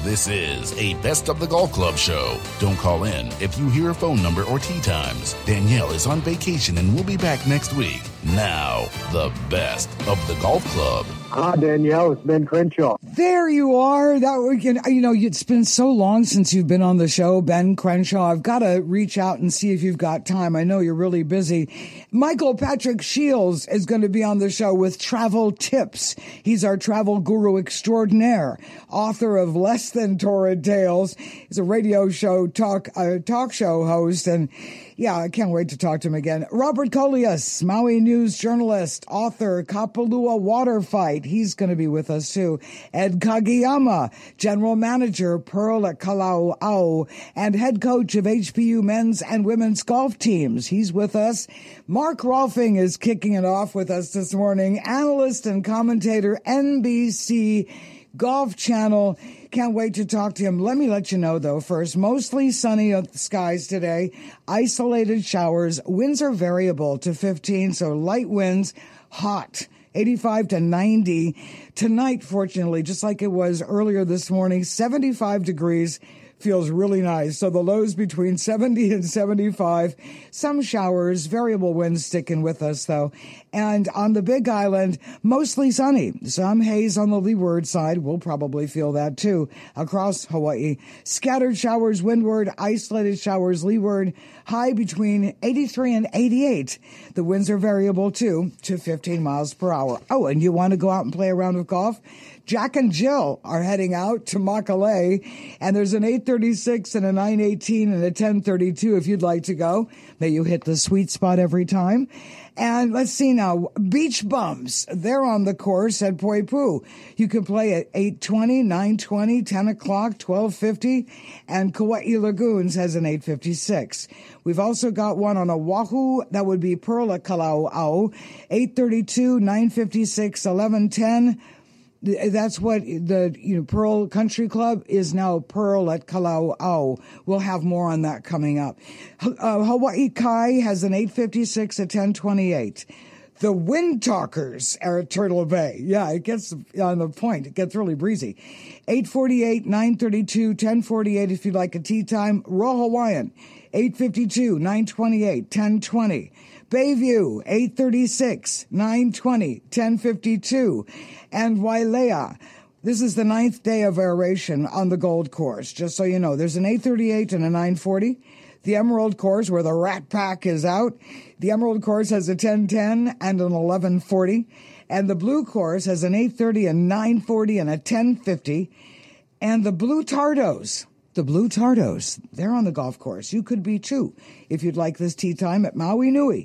This is a Best of the Golf Club show. Don't call in if you hear a phone number or tee times. Danielle is on vacation and will be back next week. Now, the Best of the Golf Club. Hi, Danielle. It's Ben Crenshaw. There you are. It's been so long since you've been on the show, Ben Crenshaw. I've got to reach out and see if you've got time. I know you're really busy. Michael Patrick Shields is going to be on the show with travel tips. He's our travel guru extraordinaire, author of Less Than Torrid Tales. He's a radio show talk show host, and yeah, I can't wait to talk to him again. Robert Colias, Maui News journalist, author, Kapalua Water Fight. He's going to be with us too. Ed Kageyama, general manager, Pearl at Kalauau, and head coach of HPU men's and women's golf teams. He's with us. Mark Rolfing is kicking it off with us this morning. Analyst and commentator, NBC Golf Channel. Can't wait to talk to him. Let me let you know, though, first, mostly sunny skies today, isolated showers. Winds are variable to 15, so light winds, hot, 85 to 90. Tonight, fortunately, just like it was earlier this morning, 75 degrees. Feels really nice. So the lows between 70 and 75. Some showers, variable winds sticking with us, though. And on the Big Island, mostly sunny. Some haze on the leeward side. We'll probably feel that, too, across Hawaii. Scattered showers windward, isolated showers leeward. High between 83 and 88. The winds are variable, too, to 15 miles per hour. Oh, and you want to go out and play a round of golf? Jack and Jill are heading out to Makalei, and there's an 8:36 and a 9:18 and a 10:32 if you'd like to go. May you hit the sweet spot every time. And let's see now, Beach Bums, they're on the course at Poipu. You can play at 8:20, 9:20, 10 o'clock, 12:50, and Kauai Lagoons has an 8:56. We've also got one on Oahu, that would be Pearl at Kalauau, 8:32, 9:56, 11:10. That's what the Pearl Country Club is now, Pearl at Kalauau. We'll have more on that coming up. Hawaii Kai has an 8:56 at 10:28. The Wind Talkers are at Turtle Bay. Yeah, it gets on the point. It gets really breezy. 8:48, 9:32, 10:48 if you'd like a tea time. Royal Hawaiian, 8:52, 9:28, 10:20. Bayview, 8:36, 9:20, 10:52. And Wailea, this is the 9th day of aeration on the Gold Course, just so you know. There's an 8:38 and a 9:40. The Emerald Course, where the Rat Pack is out, the Emerald Course has a 10:10 and an 11:40. And the Blue Course has an 8:30 and 9:40 and a 10:50. And the Blue Tardos, they're on the golf course. You could be too, if you'd like this tea time at Maui Nui,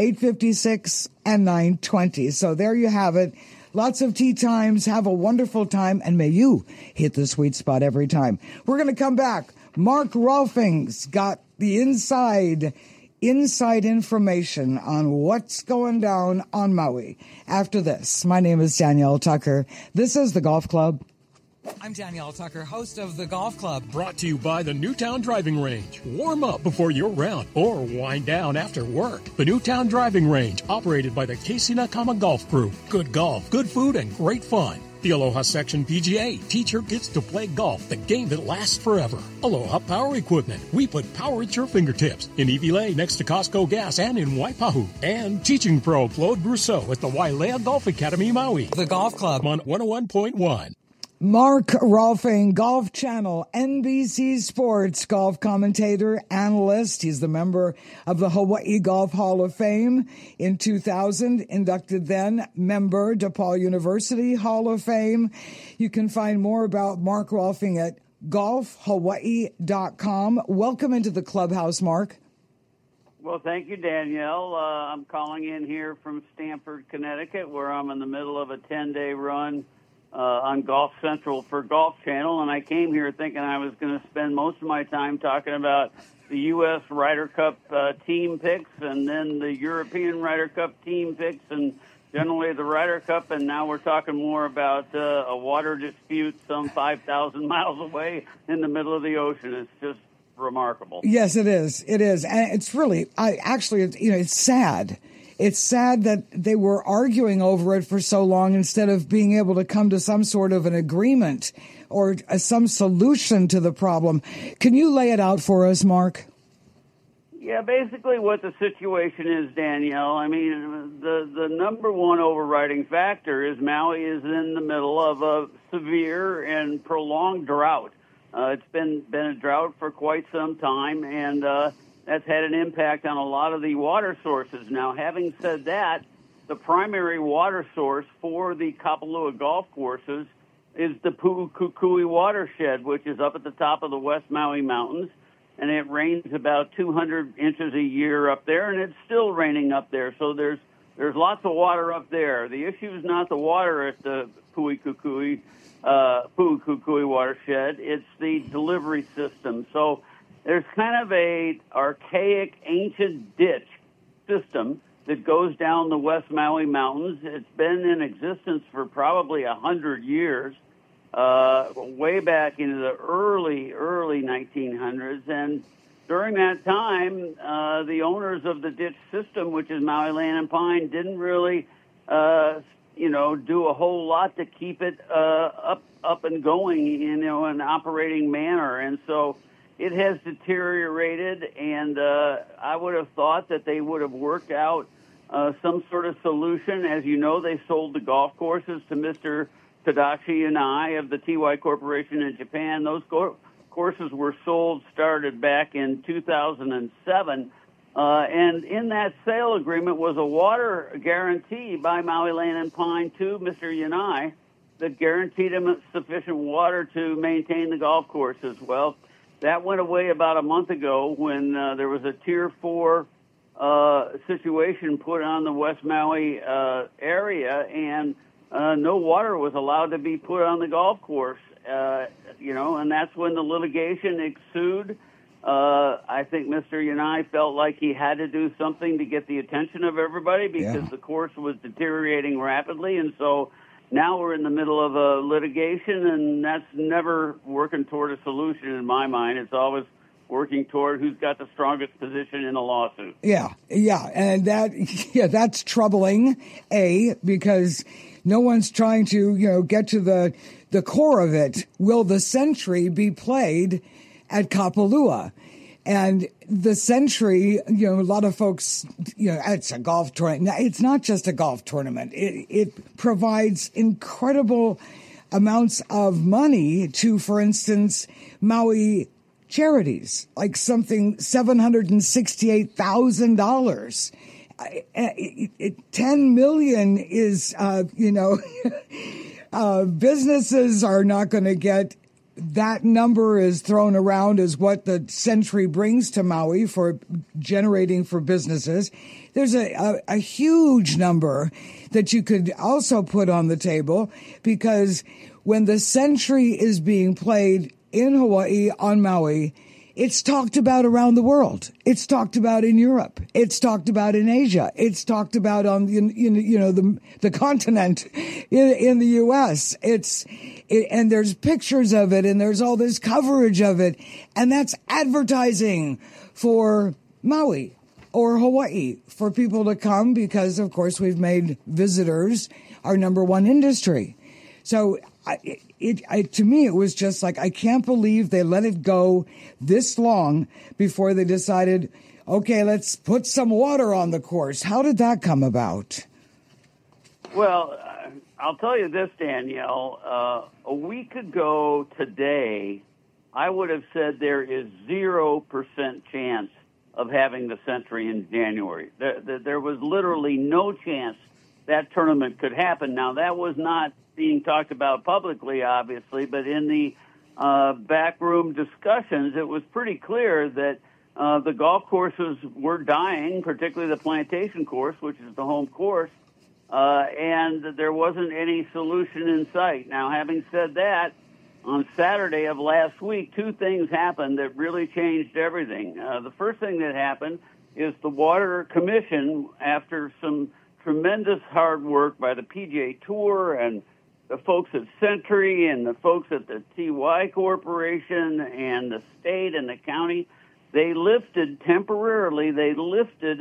8:56 and 9:20. So there you have it. Lots of tea times. Have a wonderful time, and may you hit the sweet spot every time. We're going to come back. Mark Rolfing's got the inside information on what's going down on Maui after this. My name is Danielle Tucker. This is the Golf Club. I'm Danielle Tucker, host of The Golf Club. Brought to you by the Newtown Driving Range. Warm up before your round or wind down after work. The Newtown Driving Range, operated by the Casey Nakama Golf Group. Good golf, good food, and great fun. The Aloha Section PGA. Teach your kids to play golf, the game that lasts forever. Aloha Power Equipment. We put power at your fingertips. In Iwilei, next to Costco Gas, and in Waipahu. And Teaching Pro Claude Brousseau at the Wailea Golf Academy, Maui. The Golf Club On 101.1. Mark Rolfing, Golf Channel, NBC Sports golf commentator, analyst. He's the member of the Hawaii Golf Hall of Fame in 2000, inducted then, member DePaul University Hall of Fame. You can find more about Mark Rolfing at golfhawaii.com. Welcome into the clubhouse, Mark. Well, thank you, Danielle. I'm calling in here from Stamford, Connecticut, where I'm in the middle of a 10-day run on Golf Central for Golf Channel, and I came here thinking I was going to spend most of my time talking about the U.S. Ryder Cup team picks and then the European Ryder Cup team picks and generally the Ryder Cup, and now we're talking more about a water dispute some 5,000 miles away in the middle of the ocean. It's just remarkable. Yes, it is. It is. And it's really, it's sad. it's sad that they were arguing over it for so long instead of being able to come to some sort of an agreement or some solution to the problem. Can you lay it out for us, Mark? Yeah, basically what the situation is, Danielle, I mean, the number one overriding factor is Maui is in the middle of a severe and prolonged drought. It's been a drought for quite some time, and that's had an impact on a lot of the water sources. Now, having said that, the primary water source for the Kapalua golf courses is the Pu'ukukui watershed, which is up at the top of the West Maui Mountains. And it rains about 200 inches a year up there, and it's still raining up there. So there's lots of water up there. The issue is not the water at the Pu'ukukui watershed. It's the delivery system. So there's kind of a archaic, ancient ditch system that goes down the West Maui Mountains. It's been in existence for probably 100 years. Way back into the early 1900s. And during that time, the owners of the ditch system, which is Maui Land and Pine, didn't really, do a whole lot to keep it up and going, in an operating manner. And so it has deteriorated, and I would have thought that they would have worked out some sort of solution. As you know, they sold the golf courses to Mr. Tadashi Yanai of the TY Corporation in Japan. Those courses were started back in 2007. And in that sale agreement was a water guarantee by Maui Land and Pine to Mr. Yanai that guaranteed him sufficient water to maintain the golf courses. Well, that went away about a month ago when there was a Tier 4 situation put on the West Maui area, and no water was allowed to be put on the golf course, and that's when the litigation ensued. I think Mr. Yanai felt like he had to do something to get the attention of everybody because the course was deteriorating rapidly, and so now we're in the middle of a litigation, and that's never working toward a solution in my mind. It's always working toward who's got the strongest position in a lawsuit. Yeah, and that's troubling, because no one's trying to, get to the core of it. Will the Century be played at Kapalua? And the Century, a lot of folks, it's a golf tournament. It's not just a golf tournament. It provides incredible amounts of money to, for instance, Maui charities, like something $768,000. $10 million is, businesses are not going to get. That number is thrown around as what the Century brings to Maui for generating for businesses. There's a huge number that you could also put on the table, because when the Century is being played in Hawaii on Maui, it's talked about around the world. It's talked about in Europe. It's talked about in Asia. It's talked about on the continent in the U.S. And there's pictures of it, and there's all this coverage of it, and that's advertising for Maui or Hawaii for people to come, because of course we've made visitors our number one industry. So to me, it was just like, I can't believe they let it go this long before they decided, okay, let's put some water on the course. How did that come about? Well, I'll tell you this, Danielle. A week ago today, I would have said there is 0% chance of having the Century in January. There was literally no chance that tournament could happen. Now, that was not being talked about publicly, obviously, but in the backroom discussions, it was pretty clear that the golf courses were dying, particularly the Plantation course, which is the home course, and there wasn't any solution in sight. Now, having said that, on Saturday of last week, two things happened that really changed everything. The first thing that happened is the Water Commission, after some tremendous hard work by the PGA Tour and the folks at Century and the folks at the TY Corporation and the state and the county, they temporarily lifted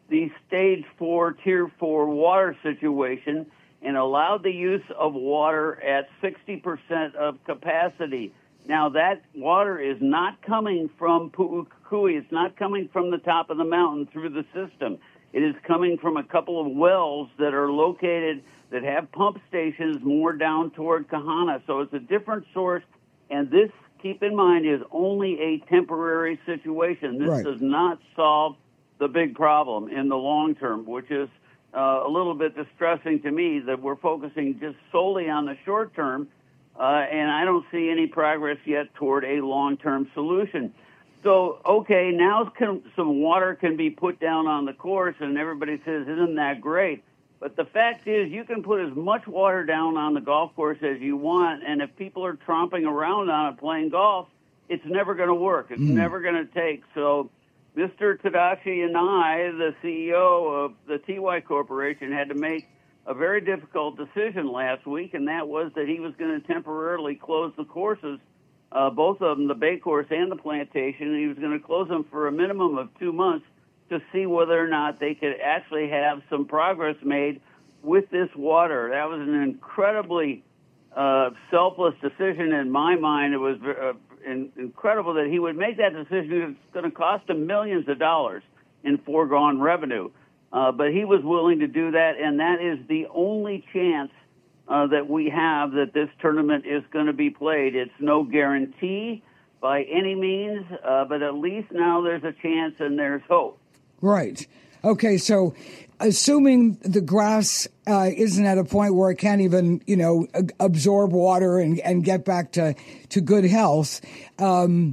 the stage 4, tier 4 water situation and allowed the use of water at 60% of capacity. Now, that water is not coming from Pu'ukui. It's not coming from the top of the mountain through the system. It is coming from a couple of wells that are located, that have pump stations more down toward Kahana. So it's a different source, and this, keep in mind, is only a temporary situation. This does not solve the big problem in the long term, which is a little bit distressing to me that we're focusing just solely on the short term, and I don't see any progress yet toward a long-term solution. So, okay, now some water can be put down on the course, and everybody says, isn't that great? But the fact is, you can put as much water down on the golf course as you want, and if people are tromping around on it playing golf, it's never going to work. It's never going to take. So Mr. Tadashi and I, the CEO of the TY Corporation, had to make a very difficult decision last week, and that was that he was going to temporarily close the courses, both of them, the Bay Course and the Plantation, and he was going to close them for a minimum of 2 months to see whether or not they could actually have some progress made with this water. That was an incredibly selfless decision in my mind. It was incredible that he would make that decision. It's going to cost him millions of dollars in foregone revenue. But he was willing to do that, and that is the only chance that we have that this tournament is going to be played. It's no guarantee by any means, but at least now there's a chance and there's hope. Right. Okay, so assuming the grass isn't at a point where it can't even, absorb water and get back to good health, what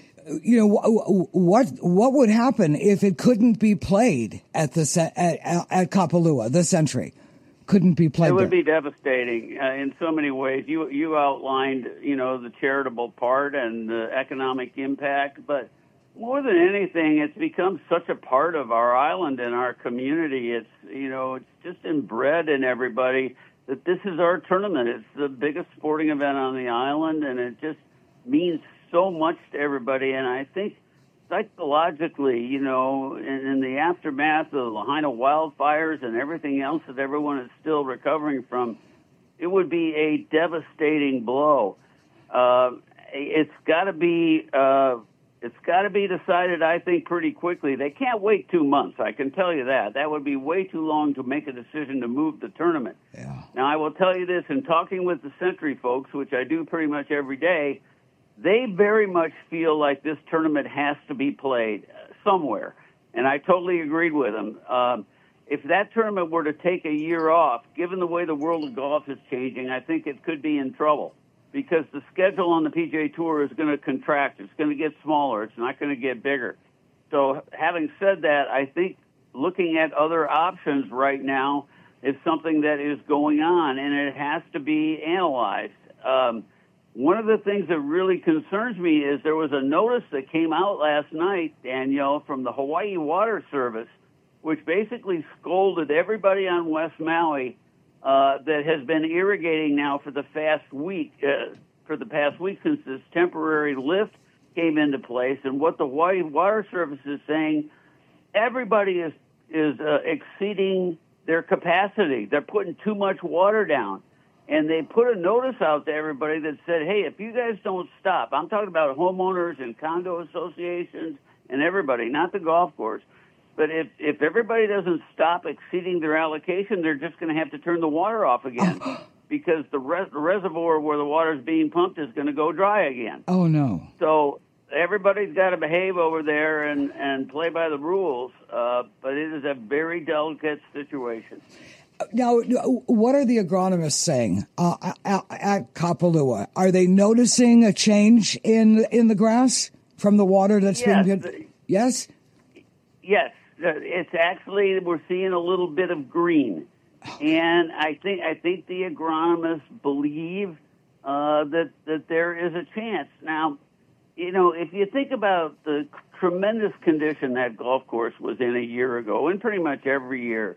would happen if it couldn't be played at Kapalua, the Century? Couldn't be played. It would be devastating in so many ways. You outlined, the charitable part and the economic impact, but more than anything, it's become such a part of our island and our community. It's, it's just inbred in everybody that this is our tournament. It's the biggest sporting event on the island, and it just means so much to everybody. And I think psychologically, in the aftermath of the Lahaina wildfires and everything else that everyone is still recovering from, it would be a devastating blow. It's got to be decided, I think, pretty quickly. They can't wait 2 months, I can tell you that. That would be way too long to make a decision to move the tournament. Yeah. Now, I will tell you this, in talking with the Century folks, which I do pretty much every day, they very much feel like this tournament has to be played somewhere, and I totally agreed with them. If that tournament were to take a year off, given the way the world of golf is changing, I think it could be in trouble, because the schedule on the PGA Tour is going to contract. It's going to get smaller. It's not going to get bigger. So having said that, I think looking at other options right now is something that is going on, and it has to be analyzed. One of the things that really concerns me is there was a notice that came out last night, Danielle, from the Hawaii Water Service, which basically scolded everybody on West Maui that has been irrigating now for the past week since this temporary lift came into place. And what the Hawaii Water Service is saying, everybody is exceeding their capacity. They're putting too much water down. And they put a notice out to everybody that said, hey, if you guys don't stop, I'm talking about homeowners and condo associations and everybody, not the golf course. But if everybody doesn't stop exceeding their allocation, they're just going to have to turn the water off again because the reservoir where the water is being pumped is going to go dry again. Oh, no. So everybody's got to behave over there and play by the rules, but it is a very delicate situation. Now, what are the agronomists saying at Kapalua? Are they noticing a change in the grass from the water that's being good? Yes? Yes. It's actually, we're seeing a little bit of green. And I think the agronomists believe that there is a chance. Now, if you think about the tremendous condition that golf course was in a year ago, and pretty much every year,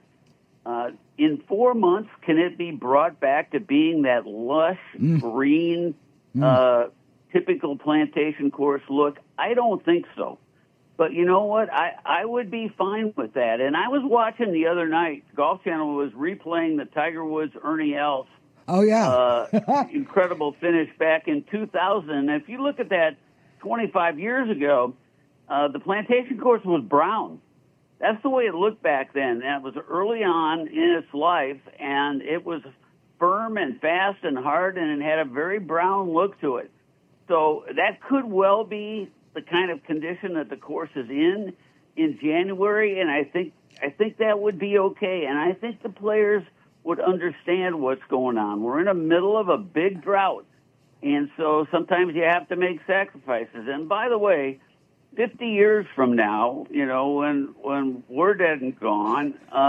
in 4 months, can it be brought back to being that lush, green, typical plantation course look? I don't think so. But you know what? I would be fine with that. And I was watching the other night, Golf Channel was replaying the Tiger Woods Ernie Els incredible finish back in 2000. And if you look at that 25 years ago, the Plantation course was brown. That's the way it looked back then. That was early on in its life, and it was firm and fast and hard, and it had a very brown look to it. So that could well be the kind of condition that the course is in January, and I think that would be okay. And I think the players would understand what's going on. We're in the middle of a big drought, and so sometimes you have to make sacrifices. And by the way, 50 years from now, when we're dead and gone,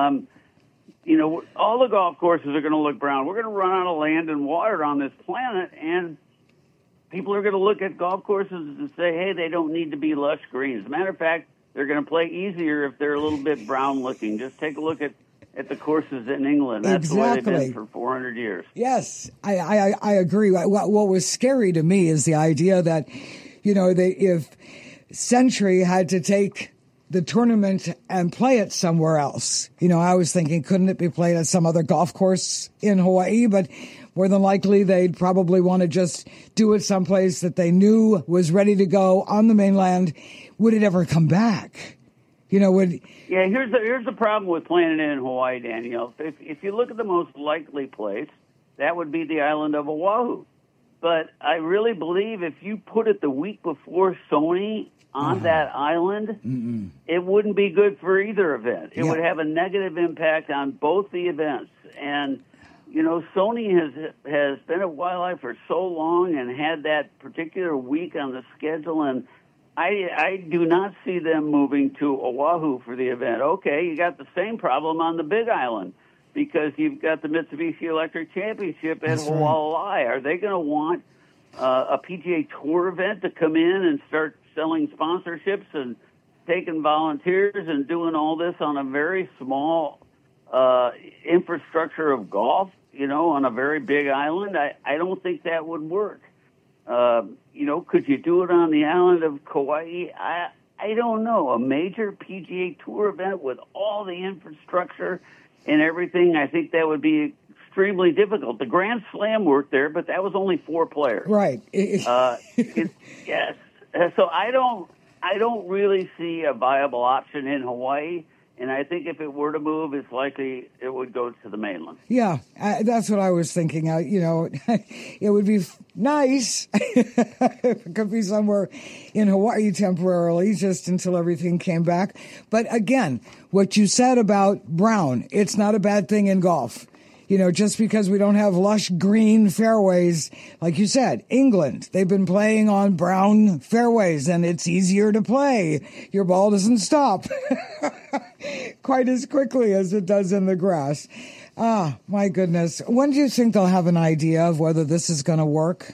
all the golf courses are going to look brown. We're going to run out of land and water on this planet, and people are going to look at golf courses and say, hey, they don't need to be lush green. As a matter of fact, they're going to play easier if they're a little bit brown looking. Just take a look at the courses in England. That's the way they've been for 400 years. Yes, I agree. What was scary to me is the idea that, if Century had to take the tournament and play it somewhere else. I was thinking, couldn't it be played at some other golf course in Hawaii? But more than likely, they'd probably want to just do it someplace that they knew was ready to go on the mainland. Would it ever come back? Yeah, here's the problem with playing it in Hawaii, Danielle. If you look at the most likely place, that would be the island of Oahu. But I really believe if you put it the week before Sony on that island, it wouldn't be good for either event. It would have a negative impact on both the events. And, Sony has been at Wildlife for so long and had that particular week on the schedule, and I do not see them moving to Oahu for the event. Okay, you got the same problem on the Big Island because you've got the Mitsubishi Electric Championship at Hualalai. Are they going to want a PGA Tour event to come in and start selling sponsorships and taking volunteers and doing all this on a very small infrastructure of golf, on a very big island? I don't think that would work. Could you do it on the island of Kauai? I don't know. A major PGA Tour event with all the infrastructure and everything, I think that would be extremely difficult. The Grand Slam worked there, but that was only 4 players. Right. Yes. So I don't really see a viable option in Hawaii, and I think if it were to move, it's likely it would go to the mainland. Yeah, that's what I was thinking. It would be nice if it could be somewhere in Hawaii temporarily, just until everything came back. But again, what you said about brown, it's not a bad thing in golf. Just because we don't have lush green fairways, like you said, England, they've been playing on brown fairways and it's easier to play. Your ball doesn't stop quite as quickly as it does in the grass. Ah, my goodness. When do you think they'll have an idea of whether this is going to work?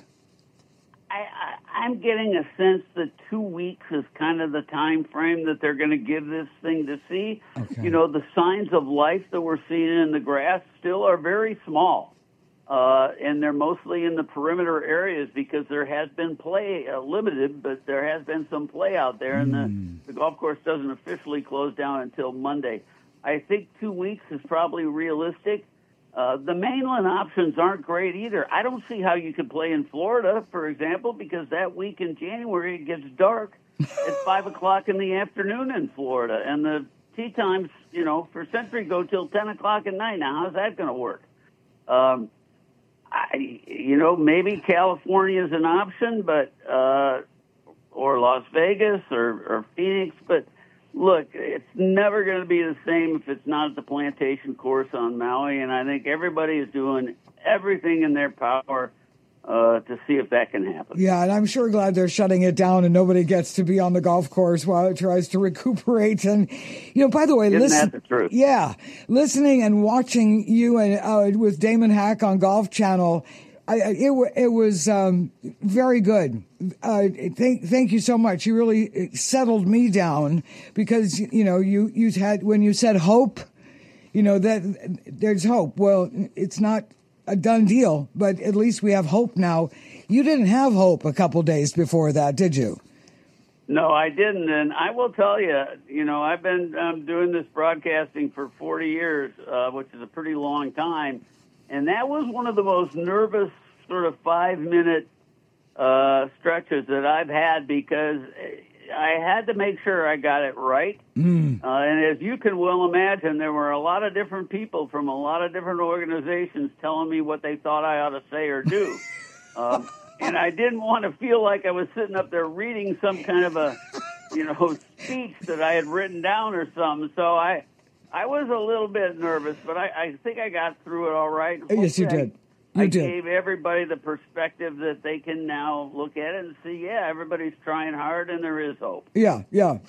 I'm getting a sense that 2 weeks is kind of the time frame that they're going to give this thing to see. Okay. The signs of life that we're seeing in the grass still are very small, and they're mostly in the perimeter areas because there has been play, limited, but there has been some play out there, and the golf course doesn't officially close down until Monday. I think 2 weeks is probably realistic. The mainland options aren't great either. I don't see how you could play in Florida, for example, because that week in January it gets dark at 5 o'clock in the afternoon in Florida. And the tee times, for Century go till 10 o'clock at night. Now, how's that going to work? Maybe California is an option, but or Las Vegas or Phoenix, but look, it's never going to be the same if it's not at the Plantation course on Maui, and I think everybody is doing everything in their power to see if that can happen. Yeah, and I'm sure glad they're shutting it down and nobody gets to be on the golf course while it tries to recuperate. And, by the way, Isn't that the truth? Yeah, listening and watching you and with Damon Hack on Golf Channel, it was very good. Thank you so much. You really settled me down because, you had, when you said hope, that there's hope. Well, it's not a done deal, but at least we have hope now. You didn't have hope a couple days before that, did you? No, I didn't. And I will tell you, I've been doing this broadcasting for 40 years, which is a pretty long time. And that was one of the most nervous sort of 5-minute stretches that I've had, because I had to make sure I got it right. And as you can well imagine, there were a lot of different people from a lot of different organizations telling me what they thought I ought to say or do. And I didn't want to feel like I was sitting up there reading some kind of a, speech that I had written down or something. So I was a little bit nervous, but I think I got through it all right. Yes, you did. I gave everybody the perspective that they can now look at it and see, everybody's trying hard and there is hope. Yeah.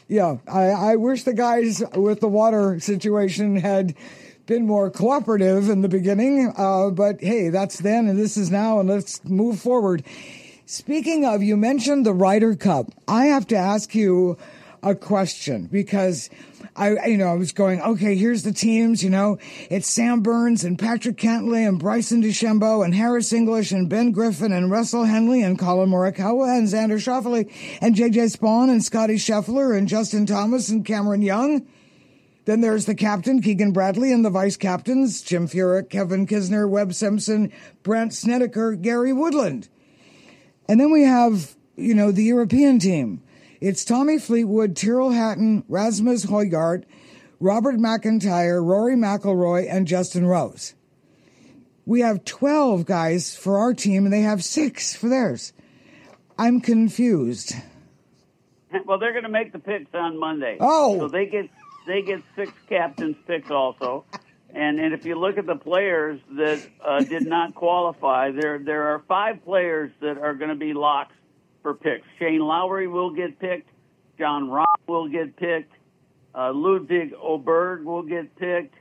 I wish the guys with the water situation had been more cooperative in the beginning, but hey, that's then and this is now, and let's move forward. Speaking of, you mentioned the Ryder Cup. I have to ask you a question, because I was going, okay, here's the teams, it's Sam Burns and Patrick Cantlay and Bryson DeChambeau and Harris English and Ben Griffin and Russell Henley and Colin Morikawa and Xander Schauffele and JJ Spawn and Scotty Scheffler and Justin Thomas and Cameron Young. Then there's the captain, Keegan Bradley, and the vice captains, Jim Furyk, Kevin Kisner, Webb Simpson, Brandt Snedeker, Gary Woodland. And then we have, the European team. It's Tommy Fleetwood, Tyrrell Hatton, Rasmus Højgaard, Robert McIntyre, Rory McIlroy, and Justin Rose. We have 12 guys for our team, and they have 6 for theirs. I'm confused. Well, they're going to make the picks on Monday. Oh. So they get 6 captains picked also. And if you look at the players that did not qualify, there are 5 players that are going to be locks for picks. Shane Lowry will get picked. John Rahm will get picked. Ludwig Åberg will get picked.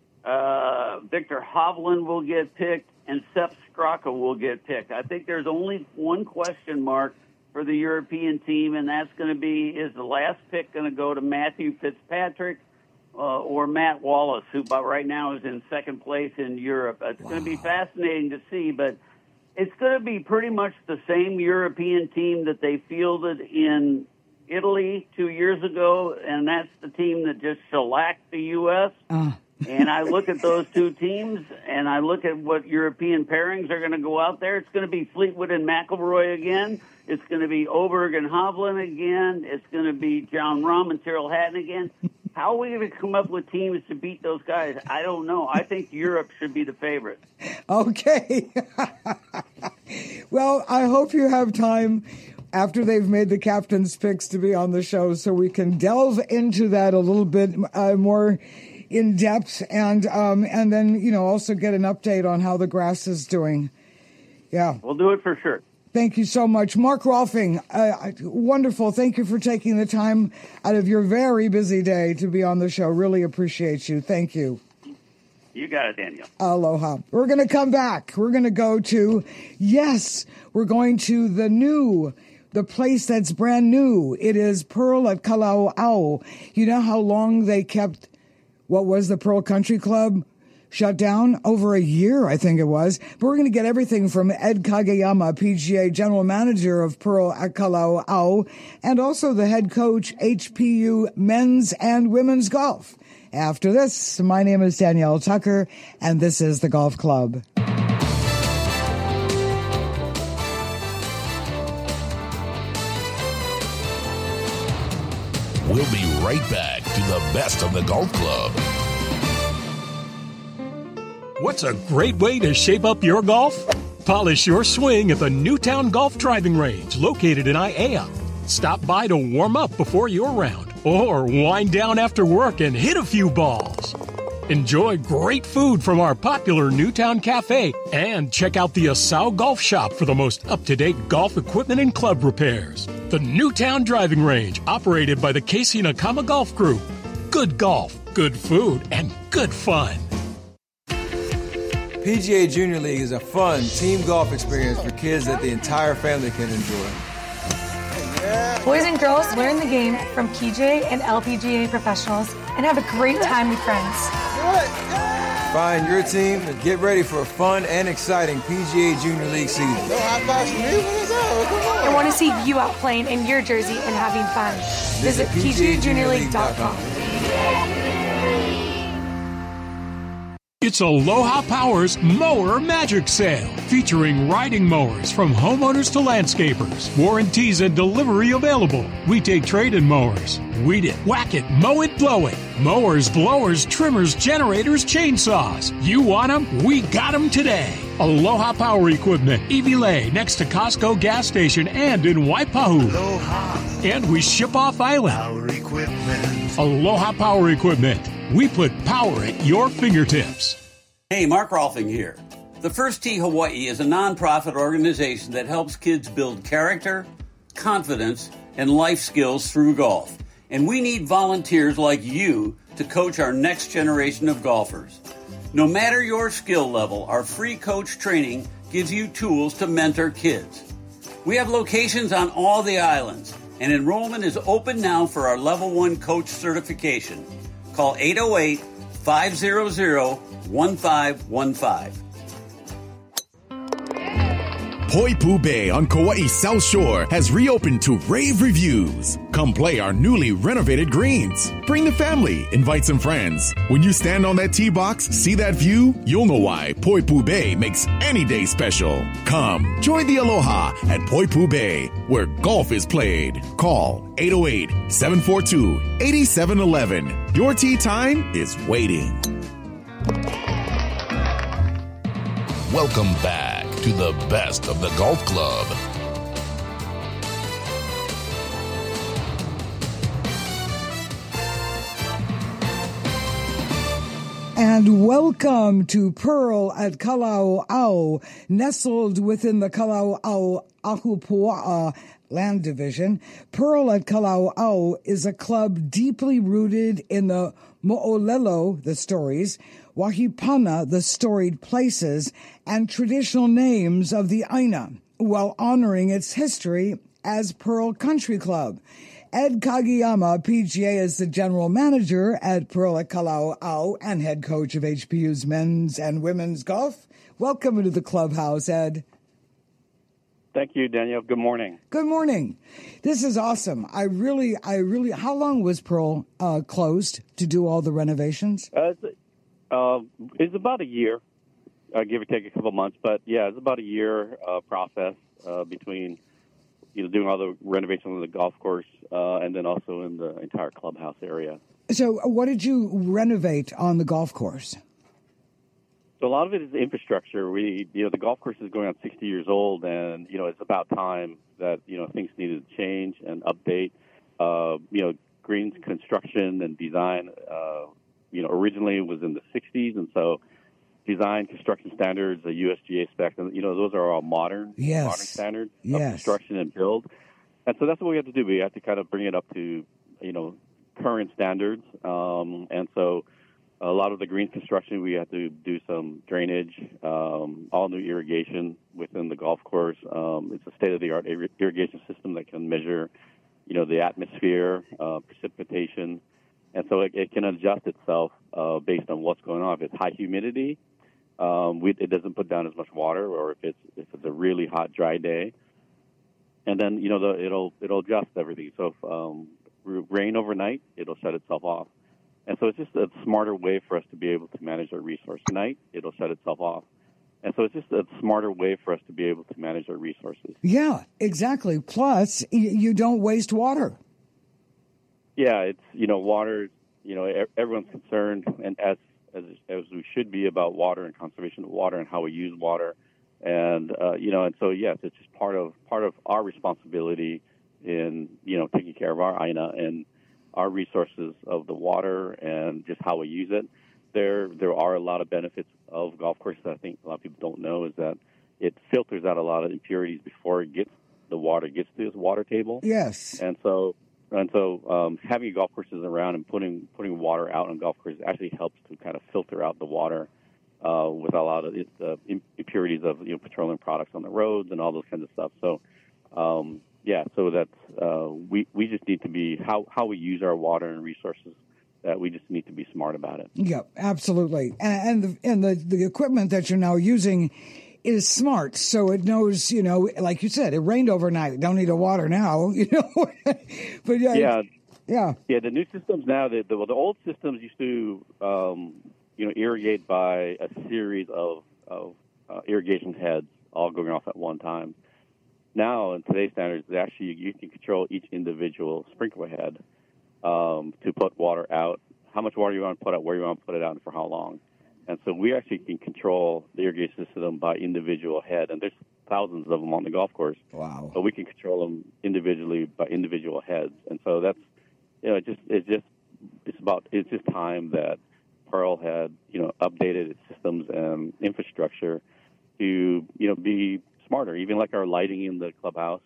Victor Hovland will get picked. And Sepp Straka will get picked. I think there's only one question mark for the European team, and that's going to be, is the last pick going to go to Matthew Fitzpatrick or Matt Wallace, who right now is in second place in Europe? It's going to be fascinating to see, but it's going to be pretty much the same European team that they fielded in Italy 2 years ago, and that's the team that just shellacked the U.S. And I look at those two teams, and I look at what European pairings are going to go out there. It's going to be Fleetwood and McIlroy again. It's going to be Åberg and Hovland again. It's going to be John Rahm and Tyrrell Hatton again. How are we going to come up with teams to beat those guys? I don't know. I think Europe should be the favorite. Okay. Well, I hope you have time after they've made the captain's picks to be on the show so we can delve into that a little bit more in depth and then, also get an update on how the grass is doing. Yeah. We'll do it for sure. Thank you so much. Mark Rolfing, wonderful. Thank you for taking the time out of your very busy day to be on the show. Really appreciate you. Thank you. You got it, Daniel. Aloha. We're going to come back. We're going to go to, we're going to the place that's brand new. It is Pearl at Kalauau. You know how long they kept, what was the Pearl Country Club shut down? Over a year, I think it was. But we're going to get everything from Ed Kageyama, PGA General Manager of Pearl at Kalauau, and also the head coach, HPU Men's and Women's Golf. After this, my name is Danielle Tucker, and this is the Golf Club. We'll be right back to the best of the Golf Club. What's a great way to shape up your golf? Polish your swing at the Newtown Golf Driving Range, located in Aiea. Stop by to warm up before your round, or wind down after work and hit a few balls. Enjoy great food from our popular Newtown Cafe, and check out the Asau Golf Shop for the most up-to-date golf equipment and club repairs. The Newtown Driving Range, operated by the Casey Nakama Golf Group. Good golf, good food, and good fun. PGA Junior League is a fun team golf experience for kids that the entire family can enjoy. Boys and girls learn the game from PGA and LPGA professionals and have a great time with friends. Find your team and get ready for a fun and exciting PGA Junior League season. I want to see you out playing in your jersey and having fun. Visit PGAJuniorLeague.com. It's Aloha Power's Mower Magic Sale, featuring riding mowers from homeowners to landscapers. Warranties and delivery available. We take trade-in mowers. Weed it, whack it, mow it, blow it. Mowers, blowers, trimmers, generators, chainsaws. You want them? We got them today. Aloha Power Equipment, Iwilei, next to Costco gas station and in Waipahu. Aloha. And we ship off island. Power Equipment. Aloha Power Equipment. We put power at your fingertips. Hey, Mark Rolfing here. The First Tee Hawaii is a nonprofit organization that helps kids build character, confidence, and life skills through golf. And we need volunteers like you to coach our next generation of golfers. No matter your skill level, our free coach training gives you tools to mentor kids. We have locations on all the islands, and enrollment is open now for our Level 1 coach certification. Call 808-500-1515. Poipu Bay on Kauai's South Shore has reopened to rave reviews. Come play our newly renovated greens. Bring the family, invite some friends. When you stand on that tee box, see that view, you'll know why Poipu Bay makes any day special. Come, join the Aloha at Poipu Bay, where golf is played. Call 808-742-8711. Your tee time is waiting. Welcome back to the best of the golf club. And welcome to Pearl at Kalauau, nestled within the Kalauau Ahupua'a Land Division. Pearl at Kalauau is a club deeply rooted in the Mo'olelo, the stories, Wahipana, the storied places, and traditional names of the Aina, while honoring its history as Pearl Country Club. Ed Kageyama, PGA, is the general manager at Pearl at Kalauau and head coach of HPU's men's and women's golf. Welcome to the clubhouse, Ed. Thank you, Danielle. Good morning. Good morning. This is awesome. I really, how long was Pearl closed to do all the renovations? It's about a year, give or take a couple months. But, yeah, it's about a year process between doing all the renovations on the golf course and then also in the entire clubhouse area. So what did you renovate on the golf course? So a lot of it is infrastructure. The golf course is going on 60 years old, and, it's about time that, things needed to change and update. Greens construction and design, originally was in the 60s, and so design, construction standards, the USGA spec, and, those are all modern standards of construction and build. And so that's what we have to do. We have to kind of bring it up to, current standards. And so a lot of the green construction, we have to do some drainage, all new irrigation within the golf course. It's a state-of-the-art irrigation system that can measure, the atmosphere, precipitation. And so it can adjust itself based on what's going on. If it's high humidity, it doesn't put down as much water, or if it's a really hot, dry day. And then, it'll adjust everything. So if rain overnight, it'll shut itself off. And so it's just a smarter way for us to be able to manage our resource. Tonight, it'll shut itself off. And so it's just a smarter way for us to be able to manage our resources. Yeah, exactly. Plus, you don't waste water. Yeah, it's, water, everyone's concerned, and as we should be, about water and conservation of water and how we use water. And, and so, yes, it's just part of our responsibility in, taking care of our Aina and our resources of the water and just how we use it. There are a lot of benefits of golf courses that I think a lot of people don't know, is that it filters out a lot of impurities before the water gets to its water table. Yes. And so having golf courses around and putting water out on golf courses actually helps to kind of filter out the water with a lot of the impurities of petroleum products on the roads and all those kinds of stuff. So so that's we just need to be how we use our water and resources that we just need to be smart about it. Yeah, absolutely. And the equipment that you're now using is smart, so it knows, like you said, it rained overnight. Don't need to water now, But yeah. The new systems now, the old systems used to, irrigate by a series of irrigation heads all going off at one time. Now, in today's standards, you can control each individual sprinkler head to put water out, how much water you want to put out, where you want to put it out, and for how long. And so we actually can control the irrigation system by individual head, and there's thousands of them on the golf course. Wow! But we can control them individually by individual heads, and so that's it's just time that Pearl had updated its systems and infrastructure to be smarter. Even like our lighting in the clubhouse,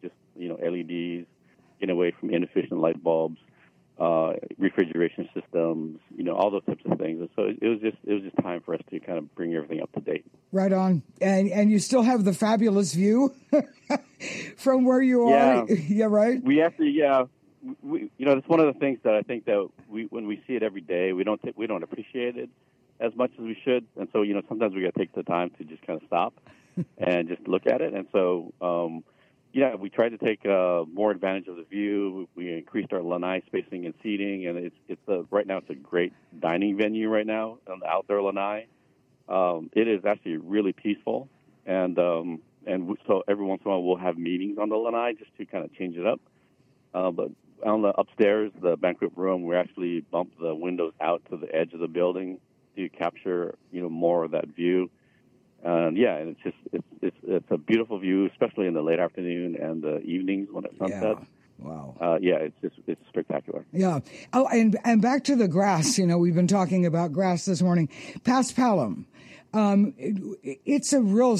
LEDs, get away from inefficient light bulbs. Refrigeration systems, all those types of things. And so it was just time for us to kind of bring everything up to date. Right on. And you still have the fabulous view from where you are. Yeah, right. We actually, that's one of the things that I think that when we see it every day, we don't appreciate it as much as we should. And so, sometimes we got to take the time to just kind of stop and just look at it. And so, we tried to take more advantage of the view. We increased our lanai spacing and seating, and right now it's a great dining venue right now on the outdoor lanai. It is actually really peaceful, and so every once in a while we'll have meetings on the lanai just to kind of change it up. But on the upstairs, the banquet room, we actually bumped the windows out to the edge of the building to capture more of that view. And it's a beautiful view, especially in the late afternoon and the evenings when it sunsets. Wow. It's spectacular. Yeah. Oh, and back to the grass. We've been talking about grass this morning. Paspalum. It's a real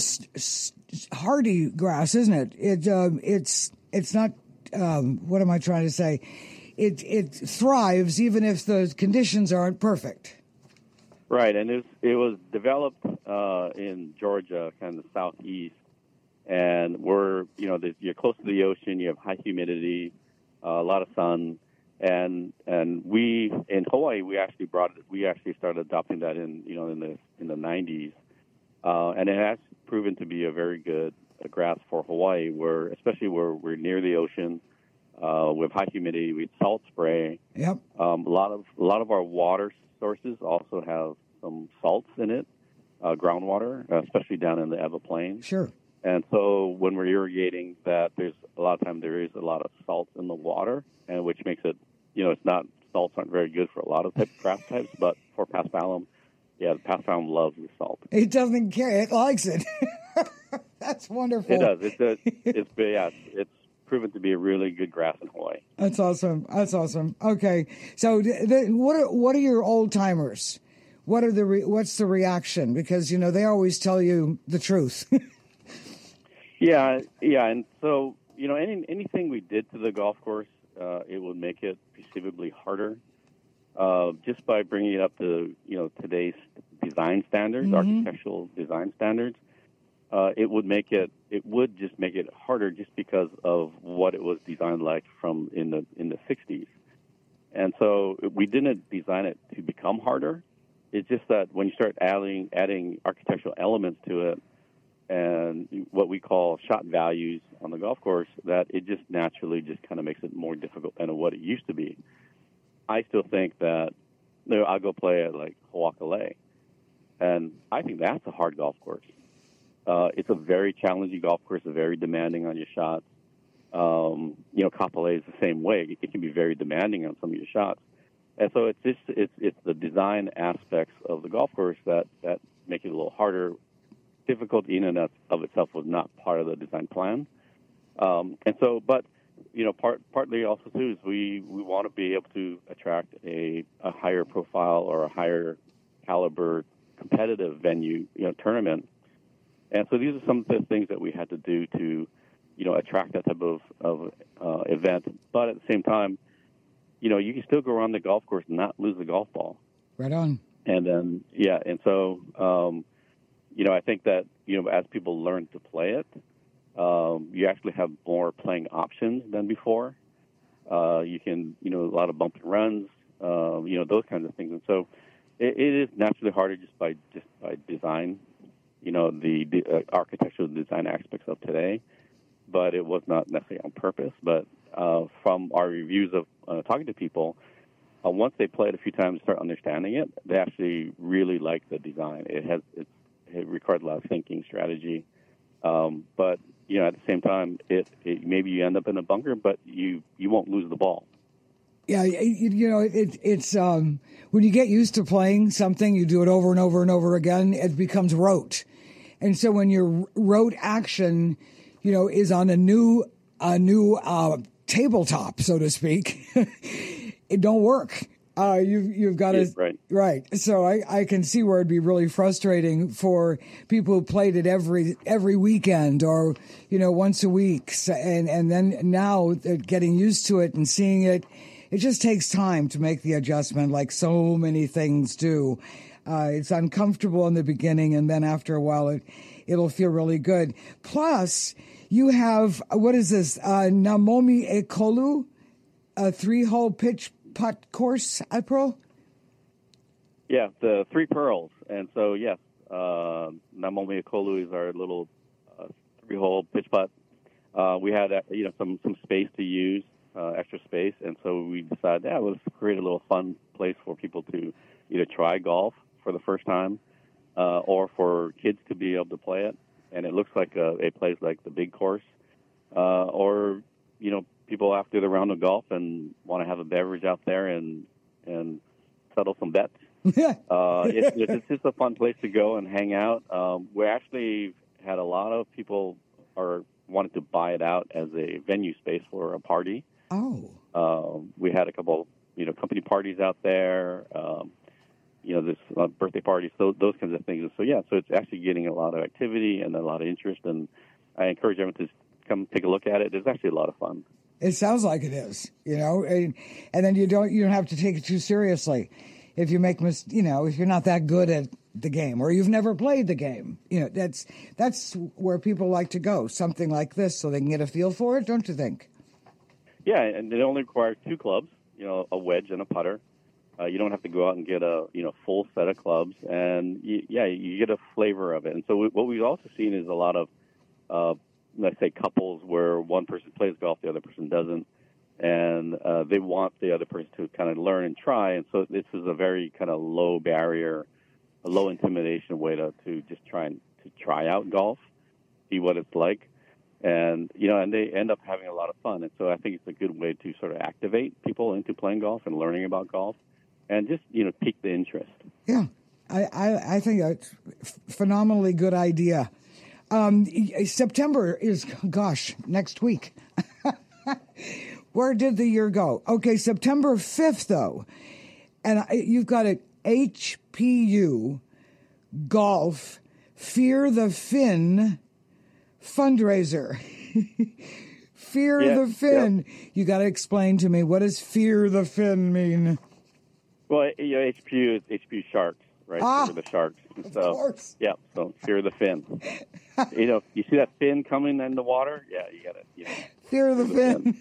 hardy grass, isn't it? It's not. What am I trying to say? It thrives even if the conditions aren't perfect. Right, and it was developed in Georgia, kind of the southeast, and you're close to the ocean. You have high humidity, a lot of sun, and we in Hawaii we actually started adopting that in the 90s, and it has proven to be a very good grass for Hawaii, especially where we're near the ocean. With high humidity, we salt spray. Yep. A lot of our water sources also have some salts in it, groundwater, especially down in the Ewa Plain. Sure. And so when we're irrigating that, there is a lot of salt in the water, and which makes it, salts aren't very good for a lot of grass types, but for paspalum, the paspalum loves the salt. It doesn't care. It likes it. That's wonderful. It does. It's proven to be a really good grass in Hawaii. That's awesome. Okay, so what are your old timers? What's the reaction? Because they always tell you the truth. Yeah, and so anything we did to the golf course, it would make it perceivably harder. Just by bringing it up to today's design standards, architectural design standards. It would just make it harder just because of what it was designed like from in the 60s. And so we didn't design it to become harder. It's just that when you start adding architectural elements to it and what we call shot values on the golf course, that it just naturally just kind of makes it more difficult than what it used to be. I still think that I'll go play at like Hawakale, and I think that's a hard golf course. It's a very challenging golf course, very demanding on your shots. Kapolei is the same way. It can be very demanding on some of your shots. And so it's the design aspects of the golf course that make it a little harder. Difficult in and of itself was not part of the design plan. Partly also too is we want to be able to attract a higher profile or a higher caliber competitive venue, tournament. And so these are some of the things that we had to do to, attract that type of event. But at the same time, you can still go around the golf course and not lose the golf ball. Right on. And then, I think that, as people learn to play it, you actually have more playing options than before. You can, a lot of bump and runs. those kinds of things. And so it is naturally harder just by design, the architectural design aspects of today, but it was not necessarily on purpose. But from our reviews of talking to people, once they play it a few times and start understanding it, they actually really like the design. It requires a lot of thinking, strategy, but at the same time, it maybe you end up in a bunker, but you won't lose the ball. Yeah, it's when you get used to playing something, you do it over and over and over again, it becomes rote. And so when your rote action, is on a new tabletop, so to speak, it don't work. You've got to right. So I can see where it'd be really frustrating for people who played it every weekend or once a week, and then now they're getting used to it and seeing it. It just takes time to make the adjustment, like so many things do. It's uncomfortable in the beginning, and then after a while, it'll feel really good. Plus, you have, what is this, Namomi Ekolu, a 3-hole pitch putt course at Pro? Yeah, the 3 pearls. And so, yes, Namomi Ekolu is our little 3-hole pitch putt. We had, some space to use. Extra space, and so we decided, let's create a little fun place for people to either try golf for the first time or for kids to be able to play it. And it looks like a place like the big course or, people after the round of golf and want to have a beverage out there and settle some bets. It's just a fun place to go and hang out. We actually had a lot of people wanted to buy it out as a venue space for a party. We had a couple, company parties out there, this birthday parties, those kinds of things. And so, so it's actually getting a lot of activity and a lot of interest. And I encourage everyone to come take a look at it. It's actually a lot of fun. It sounds like it is, and then you don't have to take it too seriously. If you make if you're not that good at the game or you've never played the game, that's where people like to go, something like this, so they can get a feel for it, don't you think? Yeah, and it only requires 2 clubs, a wedge and a putter. You don't have to go out and get a full set of clubs, and you get a flavor of it. And so what we've also seen is a lot of, let's say, couples where one person plays golf, the other person doesn't, and they want the other person to kind of learn and try. And so this is a very kind of low barrier, a low intimidation way to just try out golf, see what it's like. And, and they end up having a lot of fun. And so I think it's a good way to sort of activate people into playing golf and learning about golf and just, pique the interest. Yeah, I think it's a phenomenally good idea. September is, next week. Where did the year go? Okay, September 5th, though. And you've got an HPU Golf Fear the Fin fundraiser. Fear the Fin. Yep. You got to explain to me, what does Fear the Fin mean? Well, HPU is HPU Sharks, right? For the Sharks. So, of course. Yeah, so Fear the Fin. You see that fin coming in the water? Yeah, you got it. Fear the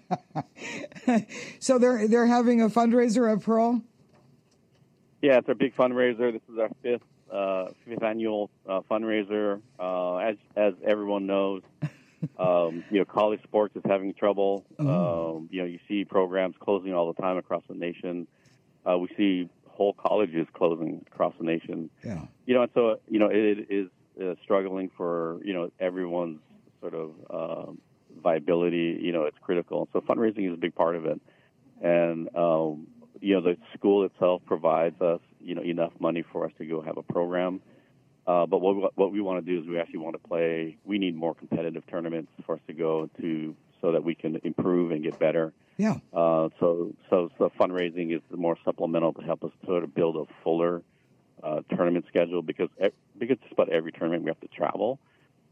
Fin. So they're having a fundraiser at Pearl? Yeah, it's our big fundraiser. This is our fifth annual fundraiser. As everyone knows, college sports is having trouble. You see programs closing all the time across the nation. We see whole colleges closing across the nation. Yeah. And so it is struggling for everyone's sort of viability. It's critical. So fundraising is a big part of it, and the school itself provides us enough money for us to go have a program. But what we want to do is we actually want to play. We need more competitive tournaments for us to go to so that we can improve and get better. Yeah. So fundraising is more supplemental to help us sort of build a fuller tournament schedule because just about every tournament we have to travel.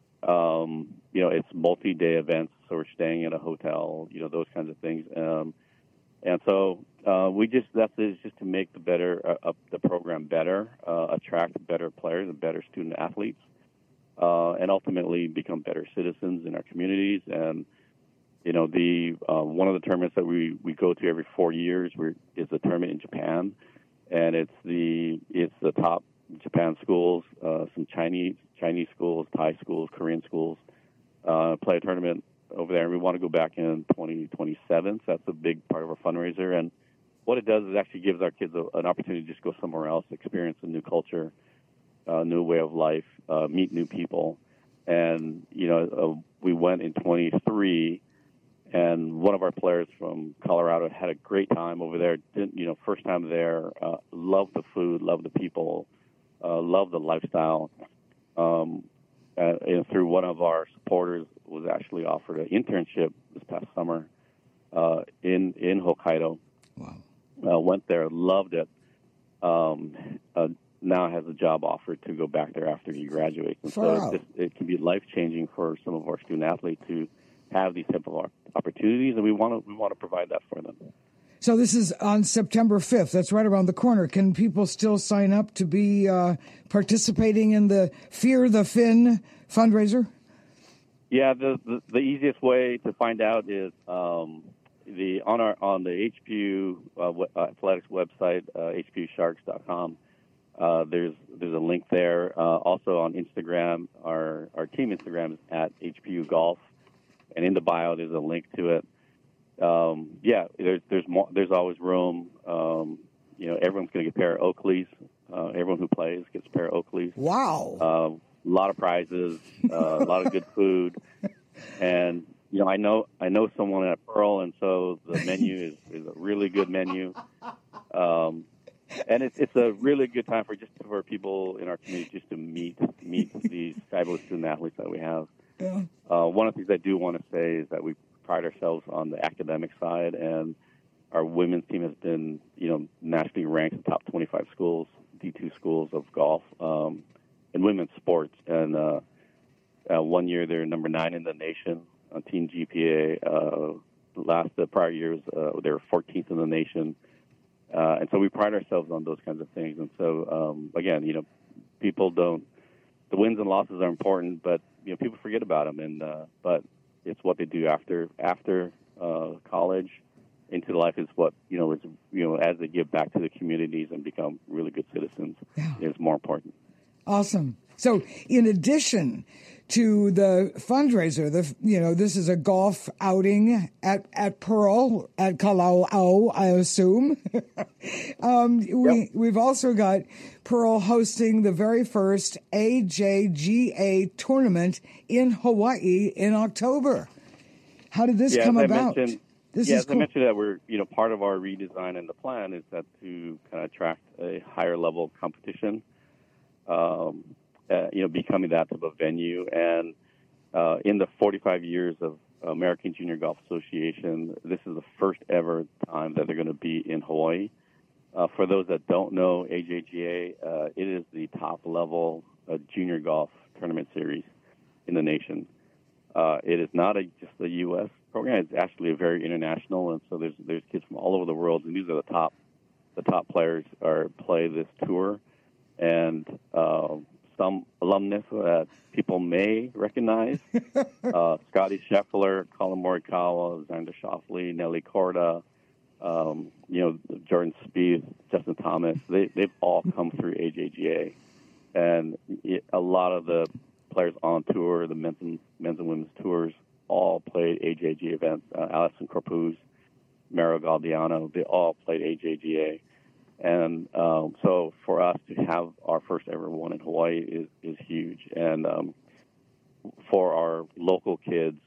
It's multi-day events, so we're staying at a hotel. Those kinds of things. And so that is just to make the program better, attract better players and better student athletes, and ultimately become better citizens in our communities. And one of the tournaments that we go to every 4 years is a tournament in Japan, and it's the top Japan schools, some Chinese schools, Thai schools, Korean schools play a tournament over there, and we want to go back in 2027. So that's a big part of our fundraiser. And what it does is actually gives our kids an opportunity to just go somewhere else, experience a new culture, a new way of life, meet new people. And we went in 23. And one of our players from Colorado had a great time over there. First time there, loved the food, loved the people, loved the lifestyle. And through one of our supporters, was actually offered an internship this past summer in Hokkaido. Wow. Went there, loved it. Now has a job offer to go back there after he graduates. And so it can be life-changing for some of our student athletes to have these type of opportunities, and we want to provide that for them. So this is on September 5th. That's right around the corner. Can people still sign up to be participating in the Fear the Fin fundraiser? Yeah, the easiest way to find out is on the HPU athletics website, hpusharks.com. There's a link there. Also on Instagram, our team Instagram is at HPU Golf. And in the bio, there's a link to it. There's more. There's always room. Everyone's going to get a pair of Oakleys. Everyone who plays gets a pair of Oakleys. Wow. A lot of prizes, a lot of good food, and I know someone at Pearl, and so the menu is a really good menu. And it's a really good time for people in our community just to meet these fabulous student athletes that we have. Yeah. One of the things I do want to say is that we pride ourselves on the academic side, and our women's team has been, nationally ranked in the top 25 schools, D2 schools of golf, in women's sports. And 1 year they're number 9 in the nation on team GPA. The prior years they were 14th in the nation. And so we pride ourselves on those kinds of things. And so, again, people don't, the wins and losses are important, but, people forget about them. But it's what they do after college into life is what, as they give back to the communities and become really good citizens is more important. Awesome. So in addition to the fundraiser, this is a golf outing at Pearl, at Kala'au, I assume. We've also got Pearl hosting the very first AJGA tournament in Hawaii in October. How did this come about? As I mentioned, that we're, part of our redesign and the plan is that to kind of attract a higher level of competition. Becoming that type of venue. And in the 45 years of American Junior Golf Association, this is the first ever time that they're going to be in Hawaii. For those that don't know AJGA, it is the top level junior golf tournament series in the nation. It is not just a U.S. program. It's actually a very international, and so there's kids from all over the world, and these are the top players play this tour. And some alumnus that people may recognize, Scotty Scheffler, Colin Morikawa, Xander Schauffele, Nelly Korda, Jordan Spieth, Justin Thomas. They've all come through AJGA. And a lot of the players on tour, the men's and women's tours, all played AJGA events. Alison Corpuz, Mario Galdiano, they all played AJGA. And so for us to have our first ever one in Hawaii is huge. And for our local kids,